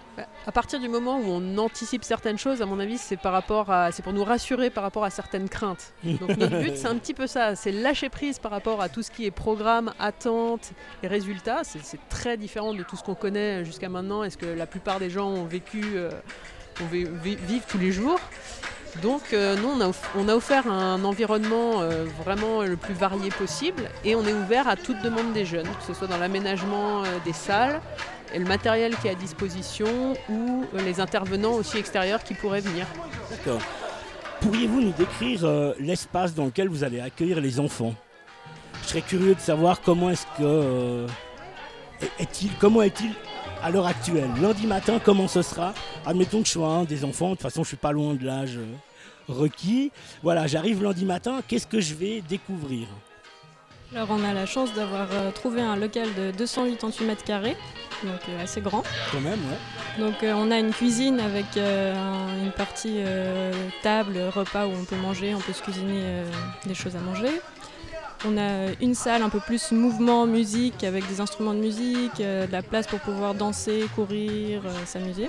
À partir du moment où on anticipe certaines choses, à mon avis, c'est par rapport à, c'est pour nous rassurer par rapport à certaines craintes. Donc notre but, c'est un petit peu ça, c'est lâcher prise par rapport à tout ce qui est programme, attente et résultats. C'est, c'est très différent de tout ce qu'on connaît jusqu'à maintenant et ce que la plupart des gens ont vécu, euh, ont vé- vé- vivent tous les jours. Donc euh, nous, on a, off- on a offert un environnement euh, vraiment le plus varié possible et on est ouvert à toute demande des jeunes, que ce soit dans l'aménagement euh, des salles, et le matériel qui est à disposition ou euh, les intervenants aussi extérieurs qui pourraient venir. D'accord. Pourriez-vous nous décrire euh, l'espace dans lequel vous allez accueillir les enfants ? Je serais curieux de savoir comment est-ce que euh, est-il, comment est-il à l'heure actuelle. Lundi matin, comment ce sera ? Admettons que je sois un des enfants, de toute façon je suis pas loin de l'âge euh, requis. Voilà, j'arrive lundi matin, qu'est-ce que je vais découvrir ? Alors on a la chance d'avoir euh, trouvé un local de deux cent quatre-vingt-huit mètres carrés, donc euh, assez grand. Quand même, ouais. Donc euh, on a une cuisine avec euh, un- une partie euh, table, repas où on peut manger, on peut se cuisiner euh, des choses à manger. On a une salle un peu plus mouvement, musique, avec des instruments de musique, euh, de la place pour pouvoir danser, courir, euh, s'amuser.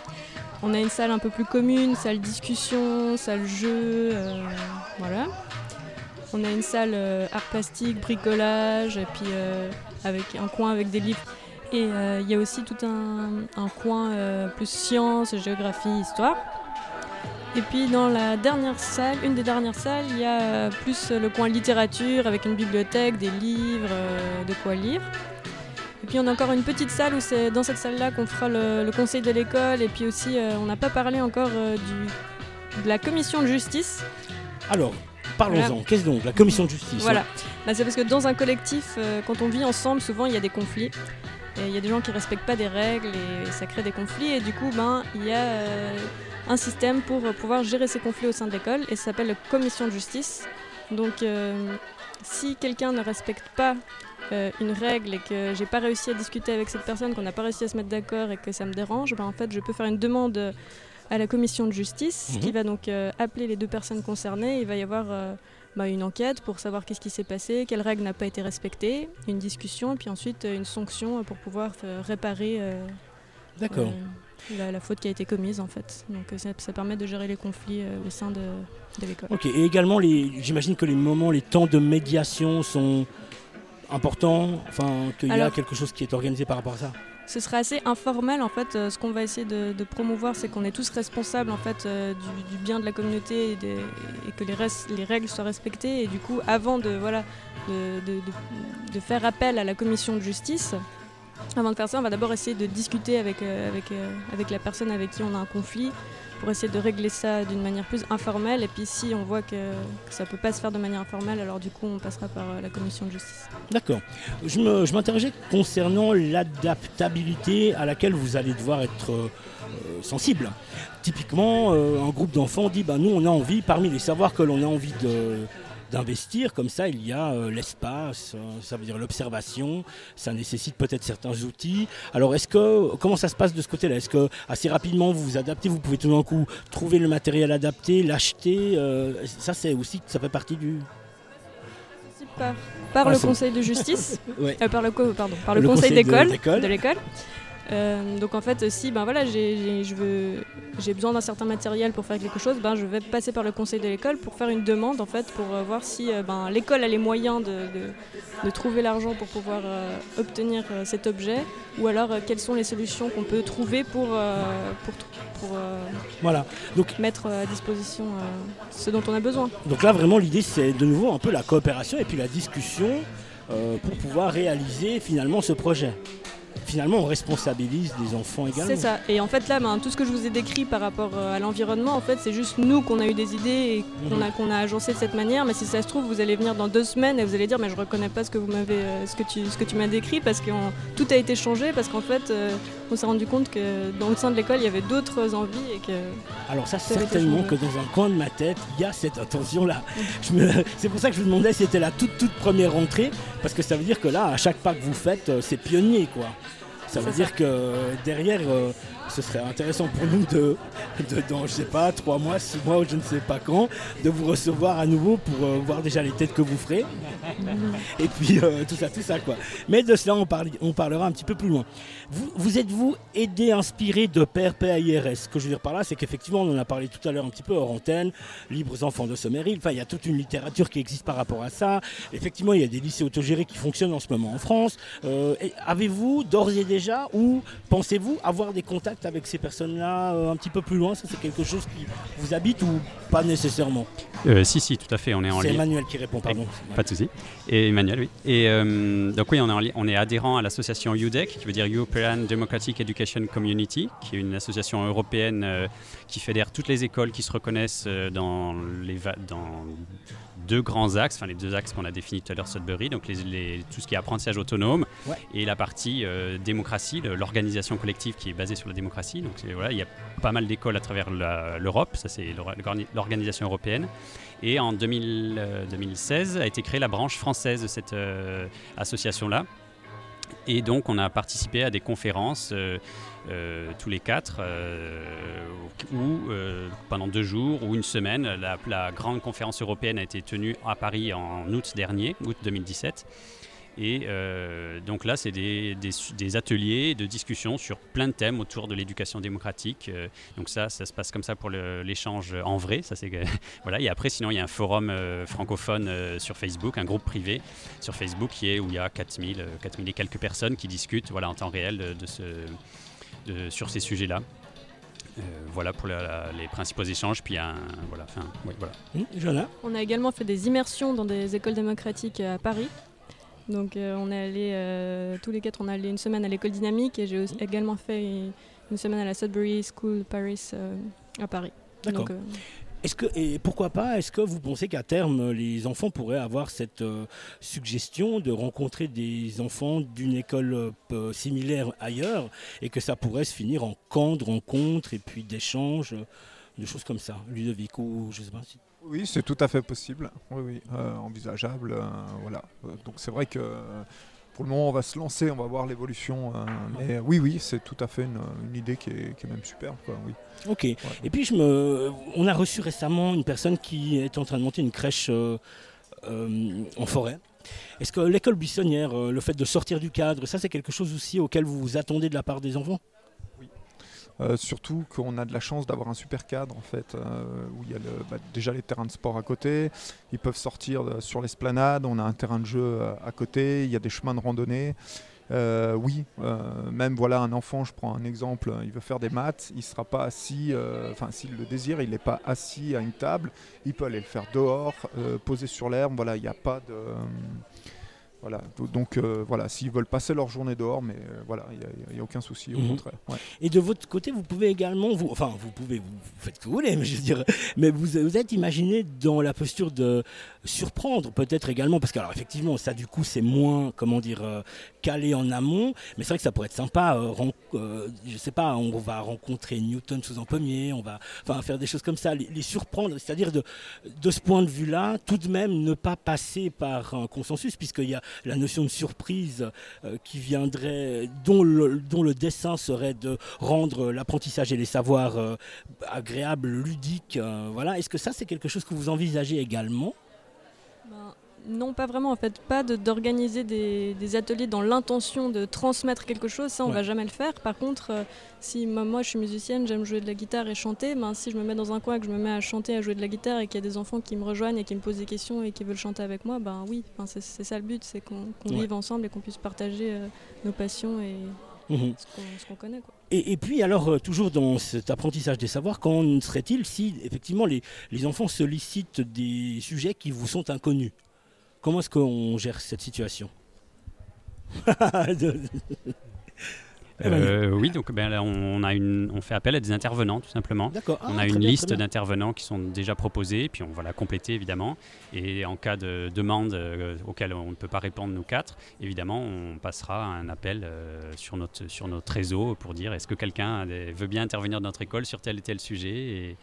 On a une salle un peu plus commune, salle discussion, salle jeu, euh, voilà. On a une salle euh, art plastique, bricolage, et puis euh, avec un coin avec des livres. Et euh, il y a aussi tout un, un coin euh, plus sciences, géographie, histoire. Et puis dans la dernière salle, une des dernières salles, il y a euh, plus le coin littérature avec une bibliothèque, des livres, euh, de quoi lire. Et puis on a encore une petite salle où c'est dans cette salle-là qu'on fera le, le conseil de l'école. Et puis aussi, euh, on n'a pas parlé encore euh, du, de la commission de justice. Alors, parlons-en. Voilà. Qu'est-ce donc la commission de justice ? Voilà, bah, c'est parce que dans un collectif, euh, quand on vit ensemble, souvent il y a des conflits. Et il y a des gens qui ne respectent pas des règles et ça crée des conflits. Et du coup, ben, il y a euh, un système pour pouvoir gérer ces conflits au sein de l'école et ça s'appelle la commission de justice. Donc, euh, si quelqu'un ne respecte pas euh, une règle et que j'ai pas réussi à discuter avec cette personne, qu'on n'a pas réussi à se mettre d'accord et que ça me dérange, ben, en fait, je peux faire une demande à la commission de justice Mhm. qui va donc euh, appeler les deux personnes concernées. Il va y avoir euh, bah, une enquête pour savoir qu'est-ce qui s'est passé, quelle règle n'a pas été respectée, une discussion et puis ensuite euh, une sanction pour pouvoir euh, réparer euh, D'accord. euh, la, la faute qui a été commise en fait. Donc euh, ça, ça permet de gérer les conflits euh, au sein de, de l'école. Ok, et également, les, j'imagine que les moments, les temps de médiation sont importants, enfin, qu'il y a Alors- quelque chose qui est organisé par rapport à ça. Ce sera assez informel en fait. Euh, ce qu'on va essayer de, de promouvoir, c'est qu'on est tous responsables en fait euh, du, du bien de la communauté et, des- et que les, res- les règles soient respectées. Et du coup, avant de voilà de, de- de- de faire appel à la commission de justice, avant de faire ça, on va d'abord essayer de discuter avec euh, avec euh, avec la personne avec qui on a un conflit pour essayer de régler ça d'une manière plus informelle. Et puis si on voit que, que ça peut pas se faire de manière informelle, alors du coup, on passera par euh, la commission de justice. D'accord. Je, me, je m'interrogeais concernant l'adaptabilité à laquelle vous allez devoir être euh, sensible. Typiquement, euh, un groupe d'enfants dit bah, nous, on a envie, parmi les savoirs que l'on a envie de, d'investir, comme ça, il y a euh, l'espace, euh, ça veut dire l'observation, ça nécessite peut-être certains outils. Alors, est-ce que, comment ça se passe de ce côté-là ? Est-ce que assez rapidement vous vous adaptez, vous pouvez tout d'un coup trouver le matériel adapté, l'acheter euh, Ça, c'est aussi, ça fait partie du. Par, par Ah, le c'est- conseil de justice. Ouais. Euh, par le, co- pardon, par le, Le conseil, conseil de d'école, l'école. de l'école. Euh, donc en fait, si ben voilà, j'ai, j'ai- je veux, j'ai besoin d'un certain matériel pour faire quelque chose, ben je vais passer par le conseil de l'école pour faire une demande en fait, pour euh, voir si euh, ben, l'école a les moyens de, de, de trouver l'argent pour pouvoir euh, obtenir euh, cet objet, ou alors euh, quelles sont les solutions qu'on peut trouver pour, euh, pour, tr- pour euh, Voilà. Donc, mettre à disposition euh, ce dont on a besoin. Donc là, vraiment, l'idée, c'est de nouveau un peu la coopération et puis la discussion euh, pour pouvoir réaliser finalement ce projet. Finalement, on responsabilise les enfants également. C'est ça. Et en fait, là, ben, tout ce que je vous ai décrit par rapport euh, à l'environnement, en fait, c'est juste nous qu'on a eu des idées et qu'on a, qu'on a agencé de cette manière. Mais si ça se trouve, vous allez venir dans deux semaines et vous allez dire, mais je reconnais pas ce que vous m'avez, euh, ce que tu, ce que tu m'as décrit, parce que on- tout a été changé, parce qu'en fait, euh, on s'est rendu compte que dans le sein de l'école, il y avait d'autres envies et que. Alors ça, Ça a été certainement changé. que dans un coin de ma tête, il y a cette intention-là. Je me- C'est pour ça que je vous demandais si c'était la toute, toute première rentrée, parce que ça veut dire que là, à chaque pas que vous faites, euh, c'est pionnier, quoi. Ça veut C'est dire ça. que derrière, euh, ce serait intéressant pour nous de, de, dans, je sais pas, trois mois, six mois ou je ne sais pas quand, de vous recevoir à nouveau pour euh, voir déjà les têtes que vous ferez. Et puis euh, tout ça, tout ça quoi. Mais de cela, on, parle, on parlera un petit peu plus loin. Vous, vous êtes-vous aidé, inspiré de Père P A I R S? Ce que je veux dire par là, c'est qu'effectivement, on en a parlé tout à l'heure un petit peu hors antenne, Libres Enfants de Sommerville, enfin il y a toute une littérature qui existe par rapport à ça. Effectivement, il y a des lycées autogérés qui fonctionnent en ce moment en France. Euh, et avez-vous d'ores et déjà, ou pensez-vous avoir des contacts avec ces personnes-là euh, un petit peu plus loin? Ça, c'est quelque chose qui vous habite ou pas nécessairement? Euh, si, si, tout à fait, on est en C'est lien. Emmanuel qui répond, pardon. Pas de souci. Et Emmanuel, oui. Et euh, donc oui, on est, en li- on est adhérent à l'association U D E C, qui veut dire European Democratic Education Community, qui est une association européenne euh, qui fédère toutes les écoles qui se reconnaissent euh, dans, les va- dans deux grands axes, enfin les deux axes qu'on a définis tout à l'heure, Sudbury, donc les, les- tout ce qui est apprentissage autonome, Ouais. et la partie euh, démocratie, le- l'organisation collective qui est basée sur la démocratie. Donc c'est- voilà, il y a pas mal d'écoles à travers la- l'Europe, ça c'est l'or- l'organisation européenne. Et en deux mille, euh, deux mille seize a été créée la branche française de cette euh, association-là. Et donc on a participé à des conférences euh, euh, tous les quatre, euh, où euh, pendant deux jours ou une semaine, la, la grande conférence européenne a été tenue à Paris en août dernier, août deux mille dix-sept. Et euh, donc là, c'est des, des, des ateliers de discussion sur plein de thèmes autour de l'éducation démocratique. Euh, donc ça, ça se passe comme ça pour le, l'échange en vrai. Ça, c'est, voilà. Et après, sinon, il y a un forum euh, francophone euh, sur Facebook, un groupe privé sur Facebook qui est, où il y a quatre mille, quatre mille et quelques personnes qui discutent voilà, en temps réel de, de ce, de, sur ces sujets-là. Euh, voilà pour la, la, les principaux échanges. Puis un, voilà, enfin, oui, voilà. Mmh, Johanna? On a également fait des immersions dans des écoles démocratiques à Paris. Donc euh, on est allé, euh, tous les quatre, on est allé une semaine à l'école dynamique et j'ai aussi également fait une semaine à la Sudbury School Paris euh, à Paris. D'accord. Donc, euh, Est-ce que, et pourquoi pas, est-ce que vous pensez qu'à terme, les enfants pourraient avoir cette euh, suggestion de rencontrer des enfants d'une école euh, similaire ailleurs et que ça pourrait se finir en camp de rencontres et puis d'échanges, euh, de choses comme ça, Ludovic ou je sais pas si... Oui, c'est tout à fait possible, oui, oui, euh, envisageable, euh, voilà. Euh, donc c'est vrai que euh, pour le moment on va se lancer, on va voir l'évolution, euh, mais euh, oui, oui, c'est tout à fait une, une idée qui est, qui est même superbe, quoi, oui. Ok, Ouais. et puis je me... on a reçu récemment une personne qui est en train de monter une crèche euh, euh, en forêt. Est-ce que l'école buissonnière, euh, le fait de sortir du cadre, ça c'est quelque chose aussi auquel vous vous attendez de la part des enfants? Euh, surtout qu'on a de la chance d'avoir un super cadre en fait, euh, où il y a le, bah, déjà les terrains de sport à côté, ils peuvent sortir euh, sur l'esplanade, on a un terrain de jeu euh, à côté, il y a des chemins de randonnée. Euh, oui, euh, même voilà un enfant, je prends un exemple, il veut faire des maths, il ne sera pas assis, enfin euh, s'il le désire, il n'est pas assis à une table, il peut aller le faire dehors, euh, posé sur l'herbe, voilà, il n'y a pas de... Euh, Voilà, donc euh, voilà, s'ils veulent passer leur journée dehors, mais euh, voilà, il n'y a, a aucun souci, au Mhm. contraire. Ouais. Et de votre côté, vous pouvez également, vous, enfin, vous pouvez, vous, vous faites ce que vous voulez, mais je veux dire, mais vous, vous êtes imaginé dans la posture de surprendre, peut-être également, parce que, alors, effectivement, ça, du coup, c'est moins, comment dire, euh, calé en amont, mais c'est vrai que ça pourrait être sympa, euh, ren- euh, je sais pas, on va rencontrer Newton sous un pommier, on va, enfin, faire des choses comme ça, les, les surprendre, c'est-à-dire de, de ce point de vue-là, tout de même, ne pas passer par un consensus, puisqu'il y a la notion de surprise euh, qui viendrait, dont le, dont le dessein serait de rendre l'apprentissage et les savoirs euh, agréables, ludiques. Euh, voilà. Est-ce que ça, c'est quelque chose que vous envisagez également? ben, non, pas vraiment en fait, pas de, d'organiser des, des ateliers dans l'intention de transmettre quelque chose, ça on Ouais. va jamais le faire. Par contre, euh, si moi, moi je suis musicienne, j'aime jouer de la guitare et chanter, ben, si je me mets dans un coin et que je me mets à chanter, à jouer de la guitare et qu'il y a des enfants qui me rejoignent et qui me posent des questions et qui veulent chanter avec moi, ben oui, enfin, c'est, c'est ça le but, c'est qu'on, qu'on Ouais. vive ensemble et qu'on puisse partager euh, nos passions et Mhm. ce qu'on, ce qu'on connaît, quoi. Et, et puis alors, euh, toujours dans cet apprentissage des savoirs, qu'en serait-il si effectivement les, les enfants sollicitent des sujets qui vous sont inconnus? Comment est-ce qu'on gère cette situation? De- Euh, oui, donc ben, là, on, a une, on fait appel à des intervenants, tout simplement. D'accord. On Ah, a très une bien, liste très bien. d'intervenants qui sont déjà proposés, puis on va la compléter évidemment. Et en cas de demande euh, auquel on ne peut pas répondre nous quatre, évidemment, on passera un appel euh, sur, notre, sur notre réseau pour dire est-ce que quelqu'un a des- veut bien intervenir dans notre école sur tel et tel sujet. Et,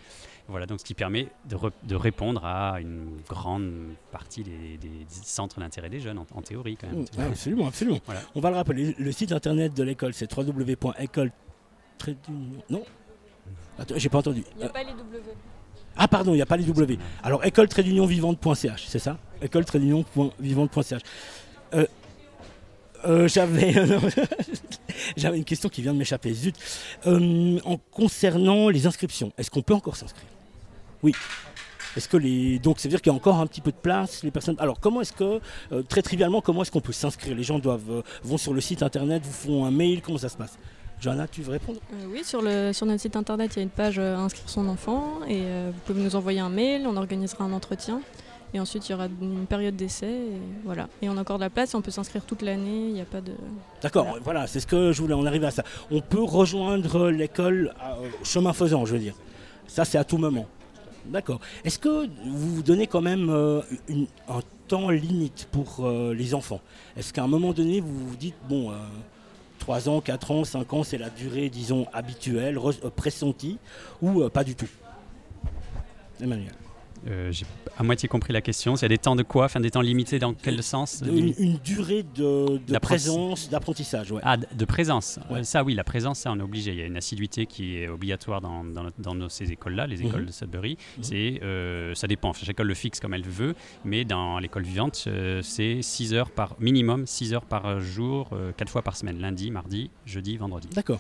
Voilà, donc ce qui permet de, re- de répondre à une grande partie des, des- des centres d'intérêt des jeunes, en, en théorie quand même. Mmh, ouais, absolument, absolument. Voilà. On va le rappeler, le site internet de l'école, c'est w w w point école tiret d'union. Non Attends, j'ai pas entendu. Il n'y a Euh, pas les W. Ah pardon, il n'y a pas les W. Alors école tiret d'union vivante point c h, c'est ça? école tiret d'union vivante point c h. Euh, euh, j'avais, j'avais une question qui vient de m'échapper. Zut. Euh, en concernant les inscriptions, est-ce qu'on peut encore s'inscrire? Oui. Est-ce que les donc c'est à dire qu'il y a encore un petit peu de place, les personnes. Alors comment est-ce que euh, très trivialement comment est-ce qu'on peut s'inscrire? Les gens doivent euh, vont sur le site internet, vous font un mail, comment ça se passe? Johanna, tu veux répondre? Euh, oui, sur, le, sur notre site internet, il y a une page euh, inscrire son enfant et euh, vous pouvez nous envoyer un mail, on organisera un entretien et ensuite il y aura une période d'essai et voilà. Et on a encore de la place, on peut s'inscrire toute l'année, il n'y a pas de... D'accord, Voilà. voilà, c'est ce que je voulais en arriver à ça. On peut rejoindre l'école euh, chemin faisant, je veux dire. Ça, c'est à tout moment. D'accord. Est-ce que vous vous donnez quand même euh, une- un temps limite pour euh, les enfants? Est-ce qu'à un moment donné, vous vous dites, bon, euh, trois ans, quatre ans, cinq ans, c'est la durée, disons, habituelle, re- euh, pressentie, ou euh, pas du tout? Emmanuel. Euh, j'ai à moitié compris la question. C'est des temps de quoi? Enfin, des temps limités dans quel sens? Une, une durée de, de D'apprenti- présence, d'apprentissage, ouais. Ah, d- de présence. Ouais. Euh, ça, oui, la présence, ça, on est obligé. Il y a une assiduité qui est obligatoire dans, dans, notre- dans nos- ces écoles-là, les écoles Mhm. de Sudbury. Mhm. C'est, euh, ça dépend. Chaque école le fixe comme elle veut, mais dans l'école vivante, euh, c'est six heures par minimum, six heures par jour, quatre fois par semaine, lundi, mardi, jeudi, vendredi. D'accord.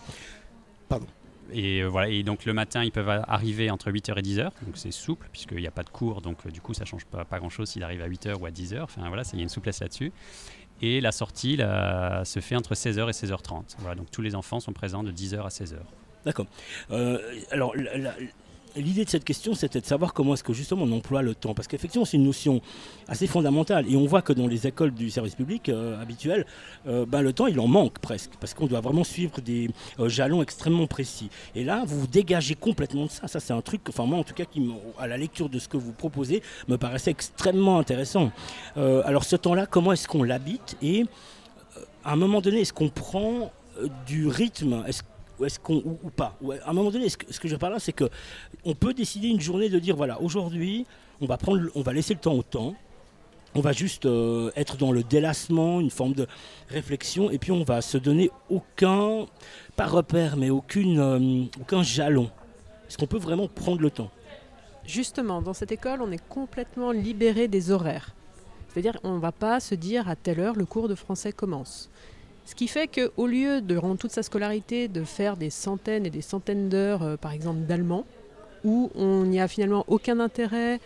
Et euh, voilà. Et donc le matin, ils peuvent a- arriver entre huit heures et dix heures, donc c'est souple puisqu'il n'y a pas de cours, donc euh, du coup, ça change pas, pas grand-chose s'il arrive à huit heures ou à dix heures. Enfin voilà, ça, il y a une souplesse là-dessus. Et la sortie là, se fait entre seize heures et seize heures trente. Voilà, donc tous les enfants sont présents de dix heures à seize heures. D'accord. Euh, alors, la- la- l'idée de cette question, c'était de savoir comment est-ce que justement on emploie le temps. Parce qu'effectivement, c'est une notion assez fondamentale. Et on voit que dans les écoles du service public euh, habituel, euh, ben, le temps, il en manque presque. Parce qu'on doit vraiment suivre des euh, jalons extrêmement précis. Et là, vous vous dégagez complètement de ça. Ça, c'est un truc, enfin moi en tout cas, qui, me- à la lecture de ce que vous proposez, me paraissait extrêmement intéressant. Euh, alors ce temps-là, comment est-ce qu'on l'habite? Et euh, à un moment donné, est-ce qu'on prend euh, du rythme? Est-ce ou est-ce qu'on ou, ou pas? Ou à un moment donné, ce que, ce que je parle là, c'est que on peut décider une journée de dire voilà, aujourd'hui, on va prendre, le- on va laisser le temps au temps. On va juste euh, être dans le délassement, une forme de réflexion, et puis on va se donner aucun, pas repère, mais aucune, euh, aucun jalon. Est-ce qu'on peut vraiment prendre le temps? Justement, dans cette école, on est complètement libéré des horaires. C'est-à-dire qu'on ne va pas se dire à telle heure le cours de français commence. Ce qui fait qu'au lieu, durant toute sa scolarité, de faire des centaines et des centaines d'heures, euh, par exemple d'allemand, où on n'y a finalement aucun intérêt,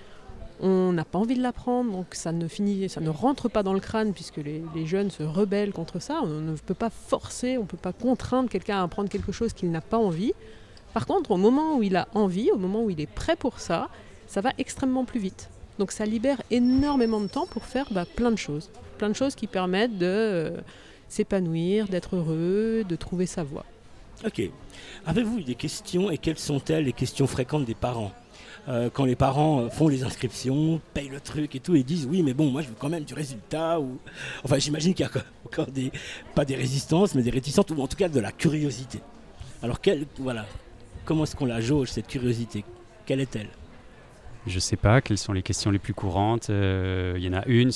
on n'a pas envie de l'apprendre, donc ça ne, finit, ça ne rentre pas dans le crâne puisque les, les jeunes se rebellent contre ça. On ne peut pas forcer, on ne peut pas contraindre quelqu'un à apprendre quelque chose qu'il n'a pas envie. Par contre, au moment où il a envie, au moment où il est prêt pour ça, ça va extrêmement plus vite. Donc ça libère énormément de temps pour faire bah, plein de choses. Plein de choses qui permettent de euh, s'épanouir, d'être heureux, de trouver sa voie. Ok. Avez-vous eu des questions et quelles sont-elles les questions fréquentes des parents? Euh, quand les parents euh, font les inscriptions, payent le truc et tout, et disent oui mais bon moi je veux quand même du résultat, ou enfin j'imagine qu'il y a encore des, pas des résistances mais des réticences, ou en tout cas de la curiosité. Alors quelle, voilà, comment est-ce qu'on la jauge cette curiosité? Quelle est-elle? Je sais pas quelles sont les questions les plus courantes. Euh, Il y en a une.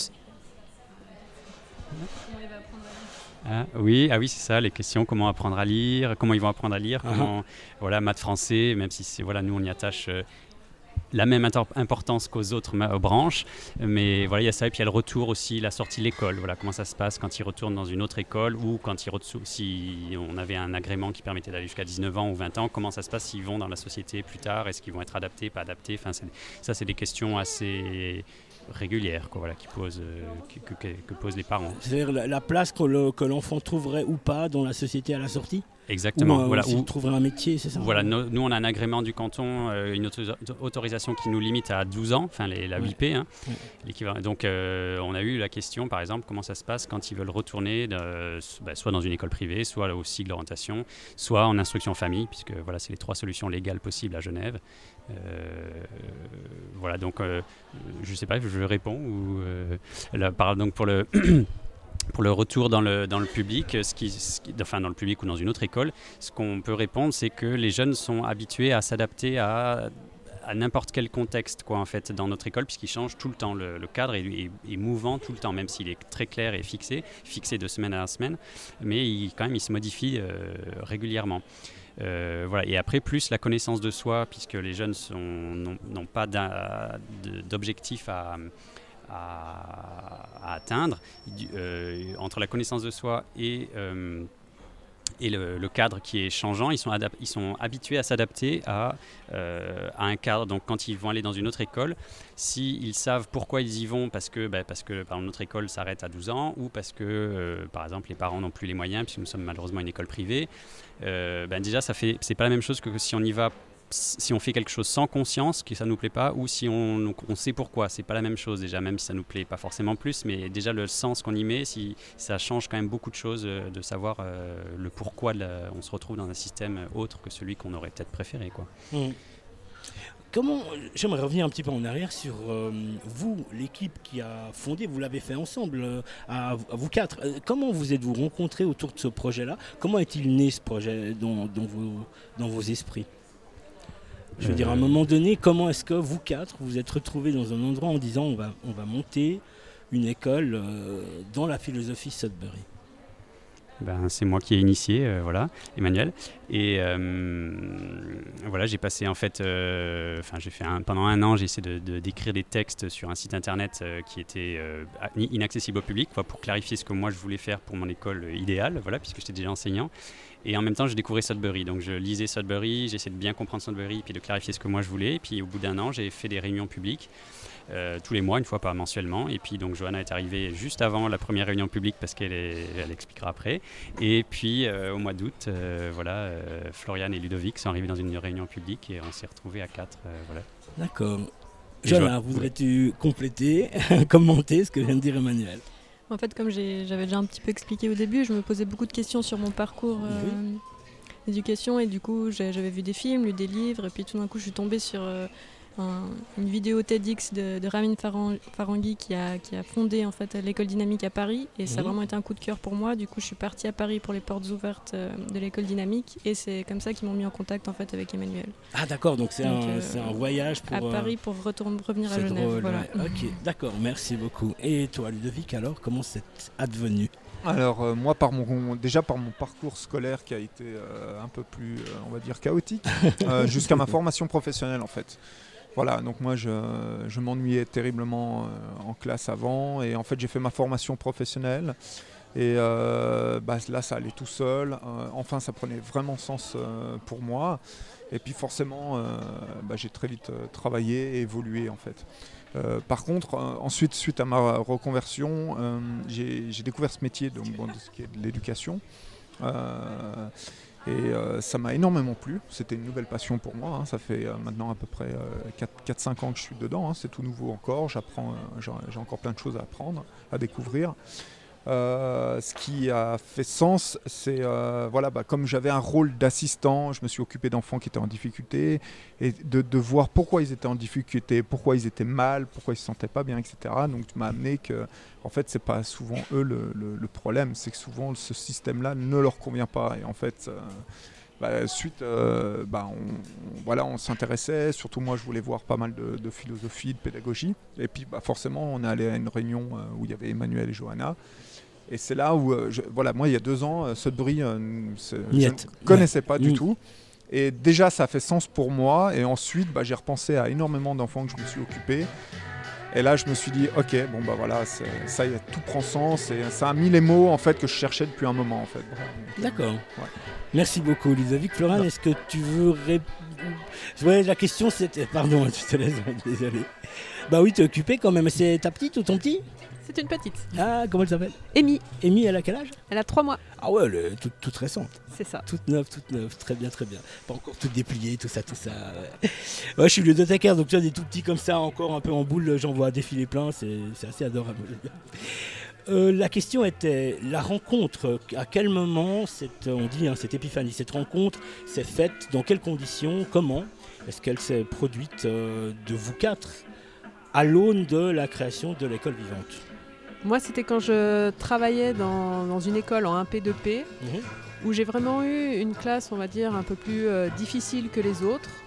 Ah, oui, ah oui, c'est ça, les questions, comment apprendre à lire, comment ils vont apprendre à lire, Uh-huh. comment, voilà, maths français, même si c'est, voilà, nous on y attache euh, la même inter- importance qu'aux autres ma- aux branches, mais voilà, il y a ça, et puis il y a le retour aussi, la sortie de l'école, voilà, comment ça se passe quand ils retournent dans une autre école, ou quand ils retournent, si on avait un agrément qui permettait d'aller jusqu'à dix-neuf ans ou vingt ans, comment ça se passe s'ils vont dans la société plus tard, est-ce qu'ils vont être adaptés, pas adaptés, enfin, c'est- ça c'est des questions assez régulières, quoi, voilà, qui posent, euh, que, que- que posent les parents. C'est-à-dire la, la place que, le- que l'enfant trouverait ou pas dans la société à la sortie? Exactement, Ou euh, voilà, s'il ou- trouverait un métier, c'est ça? Voilà, no- nous on a un agrément du canton, euh, une auto- autorisation qui nous limite à douze ans, enfin les- la Ouais. huit P, hein, Ouais. l'équivalent. Donc euh, on a eu la question par exemple, comment ça se passe quand ils veulent retourner de- bah, soit dans une école privée, soit au cycle d'orientation, soit en instruction famille, puisque voilà, c'est les trois solutions légales possibles à Genève. Euh, voilà, donc euh, je sais pas, je réponds ou euh, là, par- donc pour le pour le retour dans le, dans le public, ce qui, ce qui- enfin dans le public ou dans une autre école, ce qu'on peut répondre, c'est que les jeunes sont habitués à s'adapter à, à n'importe quel contexte quoi, en fait, dans notre école, puisqu'il change tout le temps. Le, le cadre est, est, est mouvant tout le temps, même s'il est très clair et fixé, fixé de semaine à semaine, mais il, quand même il se modifie euh, régulièrement. Euh, voilà. Et après, plus la connaissance de soi, puisque les jeunes sont, n'ont, n'ont pas d'objectif à, à, à atteindre, euh, entre la connaissance de soi et... Euh, et le, le cadre qui est changeant, ils sont, adap- ils sont habitués à s'adapter à, euh, à un cadre. Donc quand ils vont aller dans une autre école, s'ils savent pourquoi ils y vont, parce que, bah, parce que par exemple, notre école s'arrête à douze ans, ou parce que, euh, par exemple, les parents n'ont plus les moyens, puisque nous sommes malheureusement une école privée, euh, bah, déjà, ça fait, c'est pas la même chose que si on y va, si on fait quelque chose sans conscience, que ça nous plaît pas, ou si on, on sait pourquoi. C'est pas la même chose déjà, même si ça nous plaît pas forcément plus, mais déjà le sens qu'on y met, si, ça change quand même beaucoup de choses euh, de savoir euh, le pourquoi de la, on se retrouve dans un système autre que celui qu'on aurait peut-être préféré, quoi. Mmh. Comment, j'aimerais revenir un petit peu en arrière sur euh, vous, l'équipe qui a fondé, vous l'avez fait ensemble, euh, à, à vous quatre. Euh, comment vous êtes-vous rencontrés autour de ce projet-là? Comment est-il né ce projet dans, dans, vos, dans vos esprits? Je veux euh... dire, à un moment donné, comment est-ce que vous quatre vous êtes retrouvés dans un endroit en disant on va, on va monter une école euh, dans la philosophie Sudbury? Ben, c'est moi qui ai initié, euh, voilà, Emmanuel. Et euh, voilà, j'ai passé en fait, euh, enfin, j'ai fait un, pendant un an, j'ai essayé de, de, d'écrire des textes sur un site internet euh, qui était euh, inaccessible au public, quoi, pour clarifier ce que moi je voulais faire pour mon école idéale, voilà, puisque j'étais déjà enseignant. Et en même temps, je découvrais Sudbury. Donc, je lisais Sudbury, j'essayais de bien comprendre Sudbury, puis de clarifier ce que moi je voulais. Et puis, au bout d'un an, j'ai fait des réunions publiques. Euh, tous les mois, une fois par mensuellement. Et puis donc Johanna est arrivée juste avant la première réunion publique parce qu'elle est, elle expliquera après. Et puis euh, au mois d'août, euh, voilà, euh, Florian et Ludovic sont arrivés dans une réunion publique et on s'est retrouvés à quatre. Euh, voilà. D'accord. Johanna, voudrais-tu compléter, commenter ce que vient de dire Emmanuel? En fait, comme j'ai, j'avais déjà un petit peu expliqué au début, je me posais beaucoup de questions sur mon parcours euh, oui. d'éducation et du coup j'avais vu des films, lu des livres et puis tout d'un coup je suis tombée sur euh, Un, une vidéo TEDx de, de Ramin Farangui qui a, qui a fondé en fait l'école dynamique à Paris et ça mmh. a vraiment été un coup de cœur pour moi. Du coup je suis partie à Paris pour les portes ouvertes euh, de l'école dynamique et c'est comme ça qu'ils m'ont mis en contact en fait avec Emmanuel. Ah d'accord, donc c'est, donc, un, euh, c'est un voyage pour... À Paris pour retourner, revenir à Genève. Drôle, voilà. ouais. Ok, d'accord, merci beaucoup. Et toi Ludovic alors, comment c'est advenu? Alors euh, moi par mon, déjà par mon parcours scolaire qui a été euh, un peu plus euh, on va dire chaotique euh, jusqu'à ma formation professionnelle en fait. Voilà, donc moi je, je m'ennuyais terriblement euh, en classe avant et en fait j'ai fait ma formation professionnelle et euh, bah, là ça allait tout seul, euh, enfin ça prenait vraiment sens euh, pour moi et puis forcément euh, bah, j'ai très vite euh, travaillé et évolué en fait. Euh, par contre, euh, ensuite, suite à ma reconversion, euh, j'ai, j'ai découvert ce métier de, bon, de ce qui est de l'éducation. Euh, Et euh, ça m'a énormément plu, c'était une nouvelle passion pour moi, hein. Ça fait euh, maintenant à peu près euh, quatre cinq ans que je suis dedans, hein. C'est tout nouveau encore, j'apprends, euh, j'ai, j'ai encore plein de choses à apprendre, à découvrir. Euh, ce qui a fait sens, c'est euh, voilà, bah, comme j'avais un rôle d'assistant, je me suis occupé d'enfants qui étaient en difficulté et de, de voir pourquoi ils étaient en difficulté, pourquoi ils étaient mal, pourquoi ils se sentaient pas bien, et cetera. Donc tu m'as amené que, en fait, c'est pas souvent eux le, le, le problème, c'est que souvent ce système-là ne leur convient pas. Et en fait, euh, bah, suite, euh, bah, on, on, voilà, on s'intéressait. Surtout moi, je voulais voir pas mal de, de philosophie, de pédagogie. Et puis, bah, forcément, on est allé à une réunion euh, où il y avait Emmanuel et Johanna. Et c'est là où, euh, je, voilà, moi il y a deux ans, euh, Sudbury, euh, je ne connaissais ouais. pas du mmh. tout. Et déjà, ça a fait sens pour moi. Et ensuite, bah, j'ai repensé à énormément d'enfants que je me suis occupé. Et là, je me suis dit, ok, bon bah voilà, c'est, ça y est, tout prend sens. Et ça a mis les mots en fait que je cherchais depuis un moment en fait. D'accord. Ouais. Merci beaucoup, Ludovic. Florian, non. Est-ce que tu veux répondre? Ouais, la question c'était, pardon, tu te laisses, désolé. Bah oui, t'es occupé quand même. C'est ta petite ou ton petit? C'est une petite. Ah, comment elle s'appelle? Amy. Amy, elle a quel âge? Elle a trois mois. Ah ouais, elle est toute, toute récente. C'est ça. Toute neuve, toute neuve. Très bien, très bien. Pas encore toute dépliée, tout ça, tout ça. Ouais, ouais, je suis ludothècaire, donc tu as des tout petits comme ça, encore un peu en boule, j'en vois défiler plein, c'est, c'est assez adorable. Euh, la question était, la rencontre, à quel moment, cette, on dit, hein, cette épiphanie, cette rencontre s'est faite, dans quelles conditions, comment est-ce qu'elle s'est produite euh, de vous quatre à l'aune de la création de l'école vivante? Moi, c'était quand je travaillais dans, dans une école en un P deux P, mmh. où j'ai vraiment eu une classe, on va dire, un peu plus euh, difficile que les autres.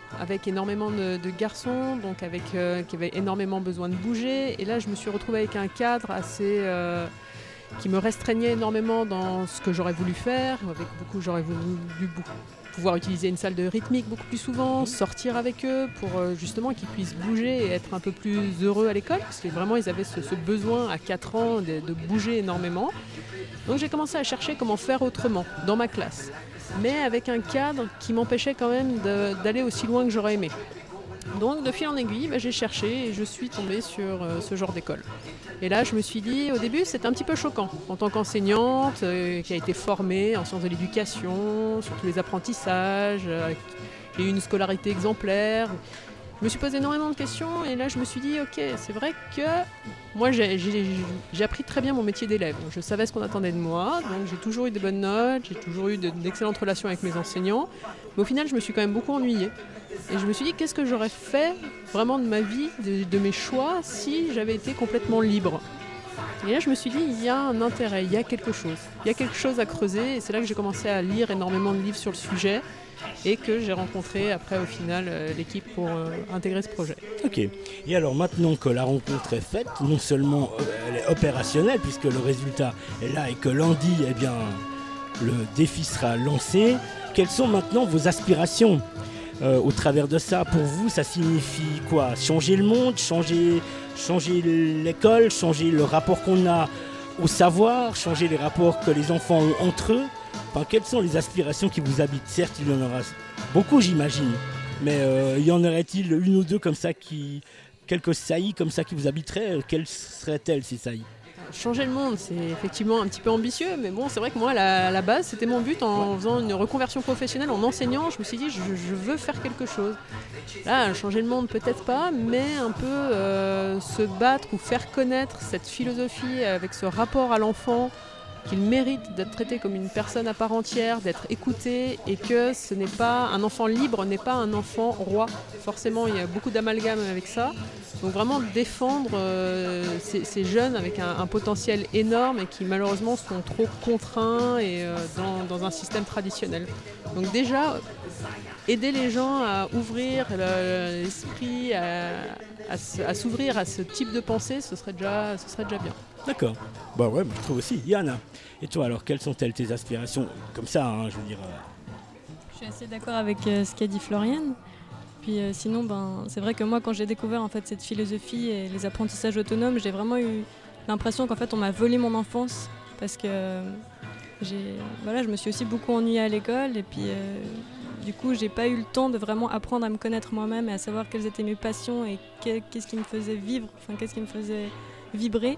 avec énormément de, de garçons, donc avec, euh, qui avaient énormément besoin de bouger. Et là, je me suis retrouvée avec un cadre assez, euh, qui me restreignait énormément dans ce que j'aurais voulu faire. Avec beaucoup, j'aurais voulu beaucoup, pouvoir utiliser une salle de rythmique beaucoup plus souvent, sortir avec eux pour euh, justement qu'ils puissent bouger et être un peu plus heureux à l'école, parce que vraiment, ils avaient ce, ce besoin à quatre ans de, de bouger énormément. Donc j'ai commencé à chercher comment faire autrement dans ma classe, mais avec un cadre qui m'empêchait quand même de, d'aller aussi loin que j'aurais aimé. Donc de fil en aiguille, bah, j'ai cherché et je suis tombée sur euh, ce genre d'école. Et là, je me suis dit, au début, c'était un petit peu choquant. En tant qu'enseignante, euh, qui a été formée en sciences de l'éducation, sur tous les apprentissages, euh, qui a eu une scolarité exemplaire, je me suis posé énormément de questions et là, je me suis dit, ok, c'est vrai que moi, j'ai, j'ai, j'ai appris très bien mon métier d'élève. Je savais ce qu'on attendait de moi, donc j'ai toujours eu de bonnes notes, j'ai toujours eu de, d'excellentes relations avec mes enseignants. Mais au final, je me suis quand même beaucoup ennuyée. Et je me suis dit, qu'est-ce que j'aurais fait vraiment de ma vie, de, de mes choix, si j'avais été complètement libre ? Et là, je me suis dit, il y a un intérêt, il y a quelque chose. Il y a quelque chose à creuser. Et c'est là que j'ai commencé à lire énormément de livres sur le sujet et que j'ai rencontré après, au final, euh, l'équipe pour euh, intégrer ce projet. Ok. Et alors, maintenant que la rencontre est faite, non seulement euh, elle est opérationnelle, puisque le résultat est là et que lundi, eh bien, le défi sera lancé, quelles sont maintenant vos aspirations ? Euh, au travers de ça, pour vous, ça signifie quoi ? Changer le monde, changer, changer l'école, changer le rapport qu'on a au savoir, changer les rapports que les enfants ont entre eux. Enfin, quelles sont les aspirations qui vous habitent ? Certes, il y en aura beaucoup, j'imagine, mais euh, y en aurait-il une ou deux comme ça, qui, quelques saillies comme ça qui vous habiteraient ? Quelles seraient-elles, ces saillies ? Changer le monde, c'est effectivement un petit peu ambitieux, mais bon, c'est vrai que moi, à la, à la base, c'était mon but en faisant une reconversion professionnelle, en enseignant. Je me suis dit, je, je veux faire quelque chose. Là, changer le monde, peut-être pas, mais un peu euh, se battre ou faire connaître cette philosophie avec ce rapport à l'enfant, qu'il mérite d'être traité comme une personne à part entière, d'être écouté, et que ce n'est pas un enfant libre, n'est pas un enfant roi. Forcément, il y a beaucoup d'amalgame avec ça. Donc vraiment défendre euh, ces, ces jeunes avec un, un potentiel énorme et qui malheureusement sont trop contraints et euh, dans, dans un système traditionnel. Donc déjà, aider les gens à ouvrir le, l'esprit, à, à, à s'ouvrir à ce type de pensée, ce serait déjà, ce serait déjà bien. D'accord. Bah ouais, je trouve aussi. Yana, et toi alors, quelles sont-elles tes aspirations ? Comme ça, hein, je veux dire... Euh... Je suis assez d'accord avec euh, ce qu'a dit Floriane. Puis euh, sinon, ben, c'est vrai que moi, quand j'ai découvert en fait, cette philosophie et les apprentissages autonomes, j'ai vraiment eu l'impression qu'en fait, on m'a volé mon enfance. Parce que euh, j'ai, voilà, je me suis aussi beaucoup ennuyée à l'école. Et puis, euh, du coup, j'ai pas eu le temps de vraiment apprendre à me connaître moi-même et à savoir quelles étaient mes passions et que, qu'est-ce qui me faisait vivre, enfin, qu'est-ce qui me faisait vibrer.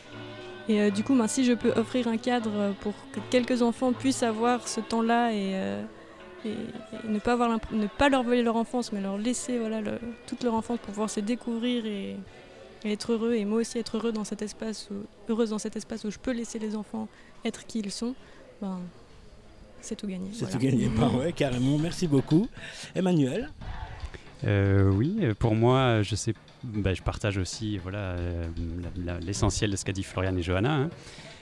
Et euh, du coup, ben, si je peux offrir un cadre pour que quelques enfants puissent avoir ce temps-là et... Euh, Et, et ne, pas avoir ne pas leur voler leur enfance, mais leur laisser voilà, le, toute leur enfance pour pouvoir se découvrir et, et être heureux, et moi aussi être heureux dans cet espace où, heureuse dans cet espace où je peux laisser les enfants être qui ils sont, ben, c'est tout gagné. C'est voilà. tout gagné, bah ouais, carrément, merci beaucoup. Emmanuel ? Euh, oui, pour moi, je sais, bah, je partage aussi voilà, euh, la, la, l'essentiel de ce qu'a dit Floriane et Johanna. Hein.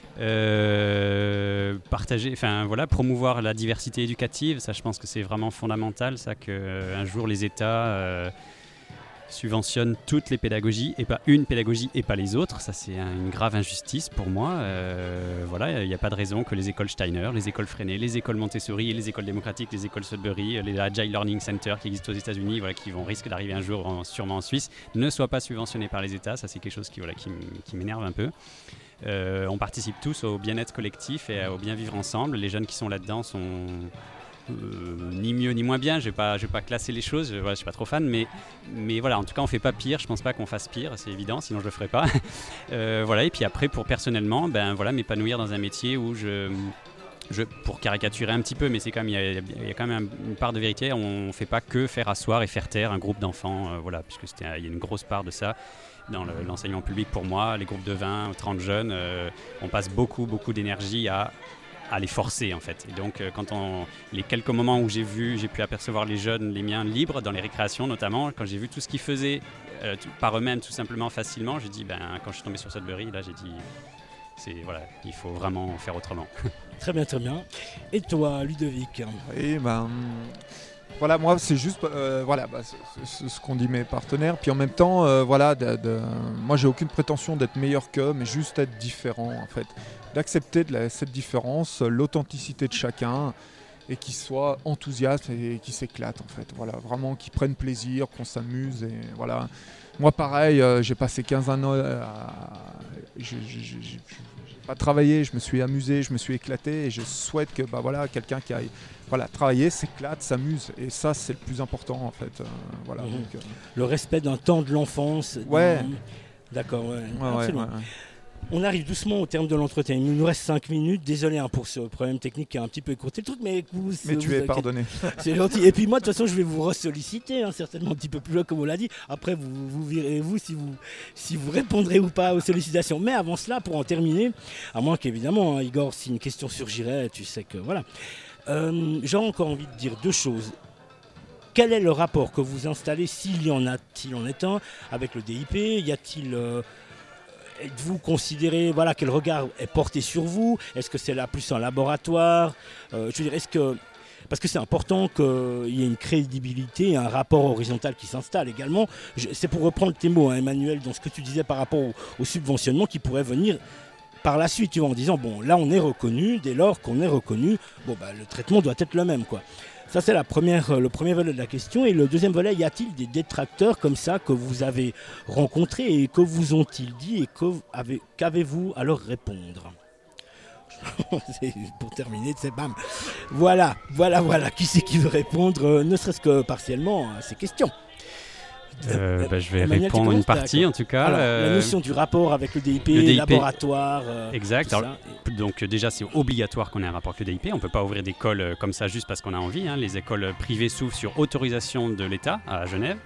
Euh, partager, enfin voilà, promouvoir la diversité éducative, ça je pense que c'est vraiment fondamental, ça qu'un euh, jour les États euh, subventionnent toutes les pédagogies et pas une pédagogie et pas les autres, ça c'est un, une grave injustice pour moi. Euh, voilà, il n'y a pas de raison que les écoles Steiner, les écoles Freinet, les écoles Montessori, les écoles démocratiques, les écoles Sudbury, les Agile Learning Center qui existent aux États-Unis, voilà, qui vont risquer d'arriver un jour en, sûrement en Suisse, ne soient pas subventionnés par les États. Ça c'est quelque chose qui, voilà, qui, qui m'énerve un peu. Euh, on participe tous au bien-être collectif et au bien vivre ensemble. Les jeunes qui sont là-dedans sont euh, ni mieux ni moins bien. Je vais pas, je vais pas classer les choses. Je, voilà, je suis pas trop fan, mais mais voilà. En tout cas, on fait pas pire. Je pense pas qu'on fasse pire, c'est évident. Sinon, je le ferais pas. euh, voilà. Et puis après, pour personnellement, ben voilà, m'épanouir dans un métier où je Je, pour caricaturer un petit peu, mais c'est quand même, il y a, il y a quand même une part de vérité. On ne fait pas que faire asseoir et faire taire un groupe d'enfants, euh, voilà, puisque c'était, il y a une grosse part de ça dans le, l'enseignement public pour moi. Les groupes de vingt, trente jeunes, euh, on passe beaucoup, beaucoup d'énergie à, à les forcer en fait. Et donc, euh, quand on, les quelques moments où j'ai vu, j'ai pu apercevoir les jeunes, les miens libres, dans les récréations notamment, quand j'ai vu tout ce qu'ils faisaient euh, tout, par eux-mêmes, tout simplement, facilement, j'ai dit, ben, quand je suis tombé sur Sudbury, là, j'ai dit. C'est, voilà, il faut vraiment faire autrement. Très bien, très bien. Et toi, Ludovic ? Oui, ben, Voilà, moi c'est juste euh, voilà, bah, c'est, c'est ce qu'ont dit mes partenaires. Puis en même temps, euh, voilà, de, de, moi j'ai aucune prétention d'être meilleur qu'eux, mais juste être différent en fait. D'accepter de la, cette différence, l'authenticité de chacun, et qu'ils soient enthousiastes et qu'ils s'éclatent en fait. Voilà, vraiment qu'ils prennent plaisir, qu'on s'amuse. Et voilà. Moi pareil, euh, j'ai passé quinze ans à... J'ai, j'ai, j'ai, j'ai pas travaillé, je me suis amusé, je me suis éclaté et je souhaite que bah, voilà, quelqu'un qui aille voilà, travailler, s'éclate, s'amuse. Et ça, c'est le plus important en fait. Euh, voilà, Mmh. donc, euh... Le respect d'un temps de l'enfance. Ouais. D'un... D'accord, ouais. Ouais, Absolument. ouais, ouais. On arrive doucement au terme de l'entretien. Il nous reste cinq minutes. Désolé hein, pour ce problème technique qui a un petit peu écourté le truc, mais vous, Mais tu vous es inquiétez- pardonné. C'est gentil. Et puis moi, de toute façon, je vais vous ressolliciter, hein, certainement un petit peu plus loin, comme on l'a dit. Après, vous, vous verrez, vous, si vous, si vous répondrez ou pas aux sollicitations. Mais avant cela, pour en terminer, à moins qu'évidemment, hein, Igor, si une question surgirait, tu sais que voilà. Euh, j'ai encore envie de dire deux choses. Quel est le rapport que vous installez, s'il y en a, s'il en est un, avec le D I P? Y a-t-il... euh, Êtes-vous considéré, voilà, quel regard est porté sur vous? Est-ce que c'est là plus un laboratoire? Euh, Je veux dire, est-ce que... Parce que c'est important qu'il y ait une crédibilité, un rapport horizontal qui s'installe également. Je- c'est pour reprendre tes mots, hein, Emmanuel, dans ce que tu disais par rapport au, au subventionnement qui pourrait venir par la suite, tu vois, en disant, bon, là on est reconnu, dès lors qu'on est reconnu, bon, bah, le traitement doit être le même, quoi. Ça, c'est la première, euh, le premier volet de la question. Et le deuxième volet, y a-t-il des détracteurs comme ça que vous avez rencontrés et que vous ont-ils dit et que vous avez- qu'avez-vous à leur répondre? C'est pour terminer, c'est bam. Voilà, voilà, voilà. Qui c'est qui veut répondre, euh, ne serait-ce que partiellement, à ces questions? Euh, bah, je vais Emmanuel, tu répondre une commences, partie d'accord. en tout cas. Alors, la Euh, notion du rapport avec le D I P, le D I P, laboratoire. euh, Exact. tout Alors, ça. Donc euh, déjà c'est obligatoire qu'on ait un rapport avec le D I P. On ne peut pas ouvrir d'école euh, comme ça juste parce qu'on a envie, hein. Les écoles privées s'ouvrent sur autorisation de l'État à Genève.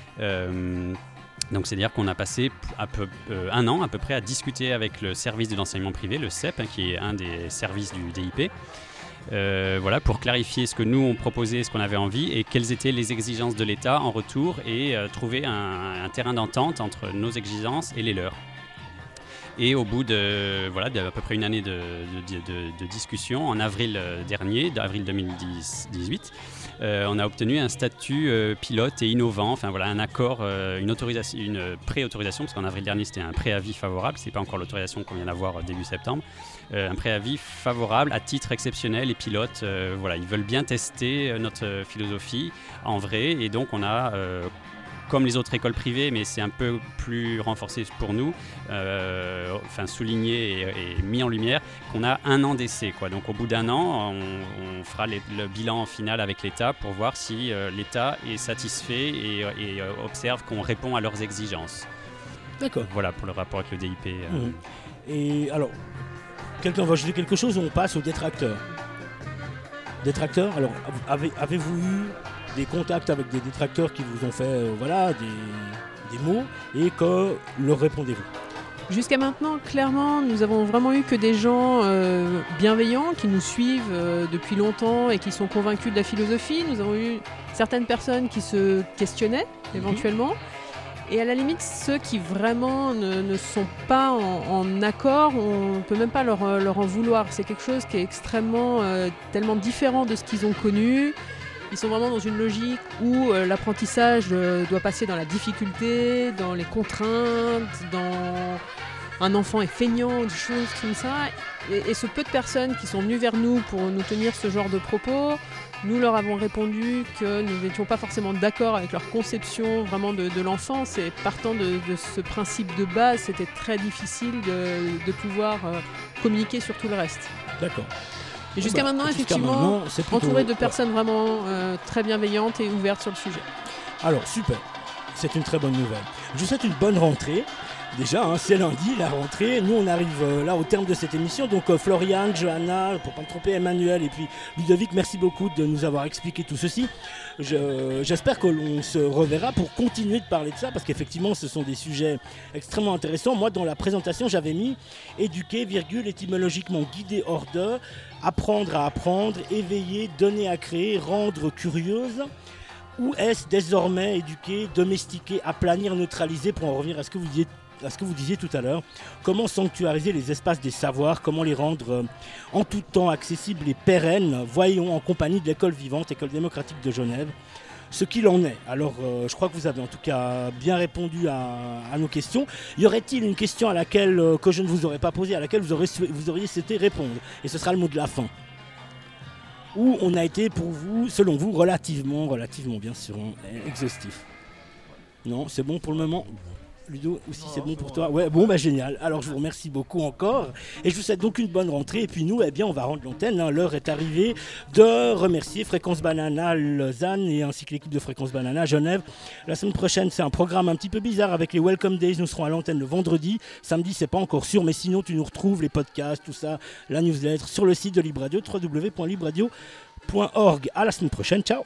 Euh, donc c'est-à-dire qu'on a passé p- à peu, euh, un an à peu près à discuter avec le service de l'enseignement privé, le C E P, hein, qui est un des services du D I P. Euh, voilà, pour clarifier ce que nous on proposait, ce qu'on avait envie et quelles étaient les exigences de l'État en retour et euh, trouver un, un terrain d'entente entre nos exigences et les leurs. Et au bout de voilà d'à peu près une année de, de, de, de discussion, en avril euh, dernier, d'avril deux mille dix-huit, euh, on a obtenu un statut euh, pilote et innovant, enfin voilà un accord, euh, une autorisation, une pré-autorisation, parce qu'en avril dernier c'était un préavis favorable, c'est pas encore l'autorisation qu'on vient d'avoir euh, début septembre, euh, un préavis favorable à titre exceptionnel et pilote. Euh, voilà, ils veulent bien tester euh, notre philosophie en vrai, et donc on a euh, comme les autres écoles privées, mais c'est un peu plus renforcé pour nous, euh, enfin souligné et, et mis en lumière, qu'on a un an d'essai, quoi. Donc au bout d'un an, on, on fera les- le bilan final avec l'État pour voir si euh, l'État est satisfait et, et, euh, observe qu'on répond à leurs exigences. D'accord. Voilà pour le rapport avec le D I P. euh. Mhm. Et alors, quelqu'un va ajouter quelque chose ou on passe aux détracteurs? Détracteurs, alors avez, avez-vous eu des contacts avec des détracteurs qui vous ont fait euh, voilà, des, des mots et que leur répondez-vous? Jusqu'à maintenant, clairement, nous avons vraiment eu que des gens euh, bienveillants qui nous suivent euh, depuis longtemps et qui sont convaincus de la philosophie. Nous avons eu certaines personnes qui se questionnaient éventuellement. Et à la limite, ceux qui vraiment ne, ne sont pas en, en accord, on ne peut même pas leur, leur en vouloir. C'est quelque chose qui est extrêmement, euh, tellement différent de ce qu'ils ont connu. Ils sont vraiment dans une logique où euh, l'apprentissage euh, doit passer dans la difficulté, dans les contraintes, dans un enfant est feignant, des choses comme ça. Et, et ce peu de personnes qui sont venues vers nous pour nous tenir ce genre de propos, nous leur avons répondu que nous n'étions pas forcément d'accord avec leur conception vraiment de, de l'enfance. Et partant de, de ce principe de base, c'était très difficile de, de pouvoir euh, communiquer sur tout le reste. D'accord. Et jusqu'à Bah, maintenant, jusqu'à effectivement, maintenant, c'est plutôt- entouré de ouais. personnes vraiment euh, très bienveillantes et ouvertes sur le sujet. Alors, super. C'est une très bonne nouvelle. Je vous souhaite une bonne rentrée. Déjà, hein, c'est lundi, la rentrée. Nous, on arrive euh, là au terme de cette émission. Donc, euh, Florian, Johanna, pour pas me tromper, Emmanuel et puis Ludovic, merci beaucoup de nous avoir expliqué tout ceci. Je- j'espère que l'on se reverra pour continuer de parler de ça, parce qu'effectivement, ce sont des sujets extrêmement intéressants. Moi, dans la présentation, j'avais mis éduquer, virgule, étymologiquement guider hors de, apprendre à apprendre, éveiller, donner à créer, rendre curieuse, Ou est-ce désormais éduqué, domestiqué, aplanir, neutraliser, pour en revenir à ce que vous disiez, à ce que vous disiez tout à l'heure? Comment sanctuariser les espaces des savoirs? Comment les rendre euh, en tout temps accessibles et pérennes? Voyons en compagnie de l'école vivante, école démocratique de Genève, ce qu'il en est. Alors, euh, je crois que vous avez en tout cas bien répondu à, à nos questions. Y aurait-il une question à laquelle, euh, que je ne vous aurais pas posée, à laquelle vous, aurez, vous auriez souhaité répondre? Et ce sera le mot de la fin. Où on a été pour vous, selon vous, relativement, relativement bien sûr, exhaustif. Non, c'est bon pour le moment? Ludo, aussi c'est bon pour toi? Ouais, bon, bah génial. Alors je vous remercie beaucoup encore et je vous souhaite donc une bonne rentrée. Et puis nous, eh bien, on va rendre l'antenne. Hein. L'heure est arrivée de remercier Fréquence Banana Lausanne et ainsi que l'équipe de Fréquence Banana Genève. La semaine prochaine, c'est un programme un petit peu bizarre avec les Welcome Days. Nous serons à l'antenne le vendredi. Samedi, c'est pas encore sûr, mais sinon, tu nous retrouves les podcasts, tout ça, la newsletter sur le site de Libre Radio, w w w point libre radio point org. À la semaine prochaine. Ciao.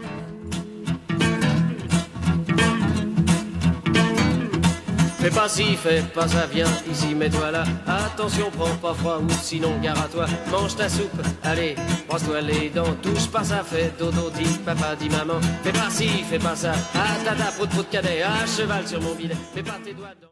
Fais pas ci, fais pas ça, viens ici, mets-toi là. Attention, prends pas froid ou sinon gare à toi. Mange ta soupe, allez, brosse-toi les dents. Touche pas ça, fais dodo, dis papa, dis maman. Fais pas ci, fais pas ça. Ah tata, prout prout cadet, à cheval sur mon bidet. Fais pas tes doigts dedans.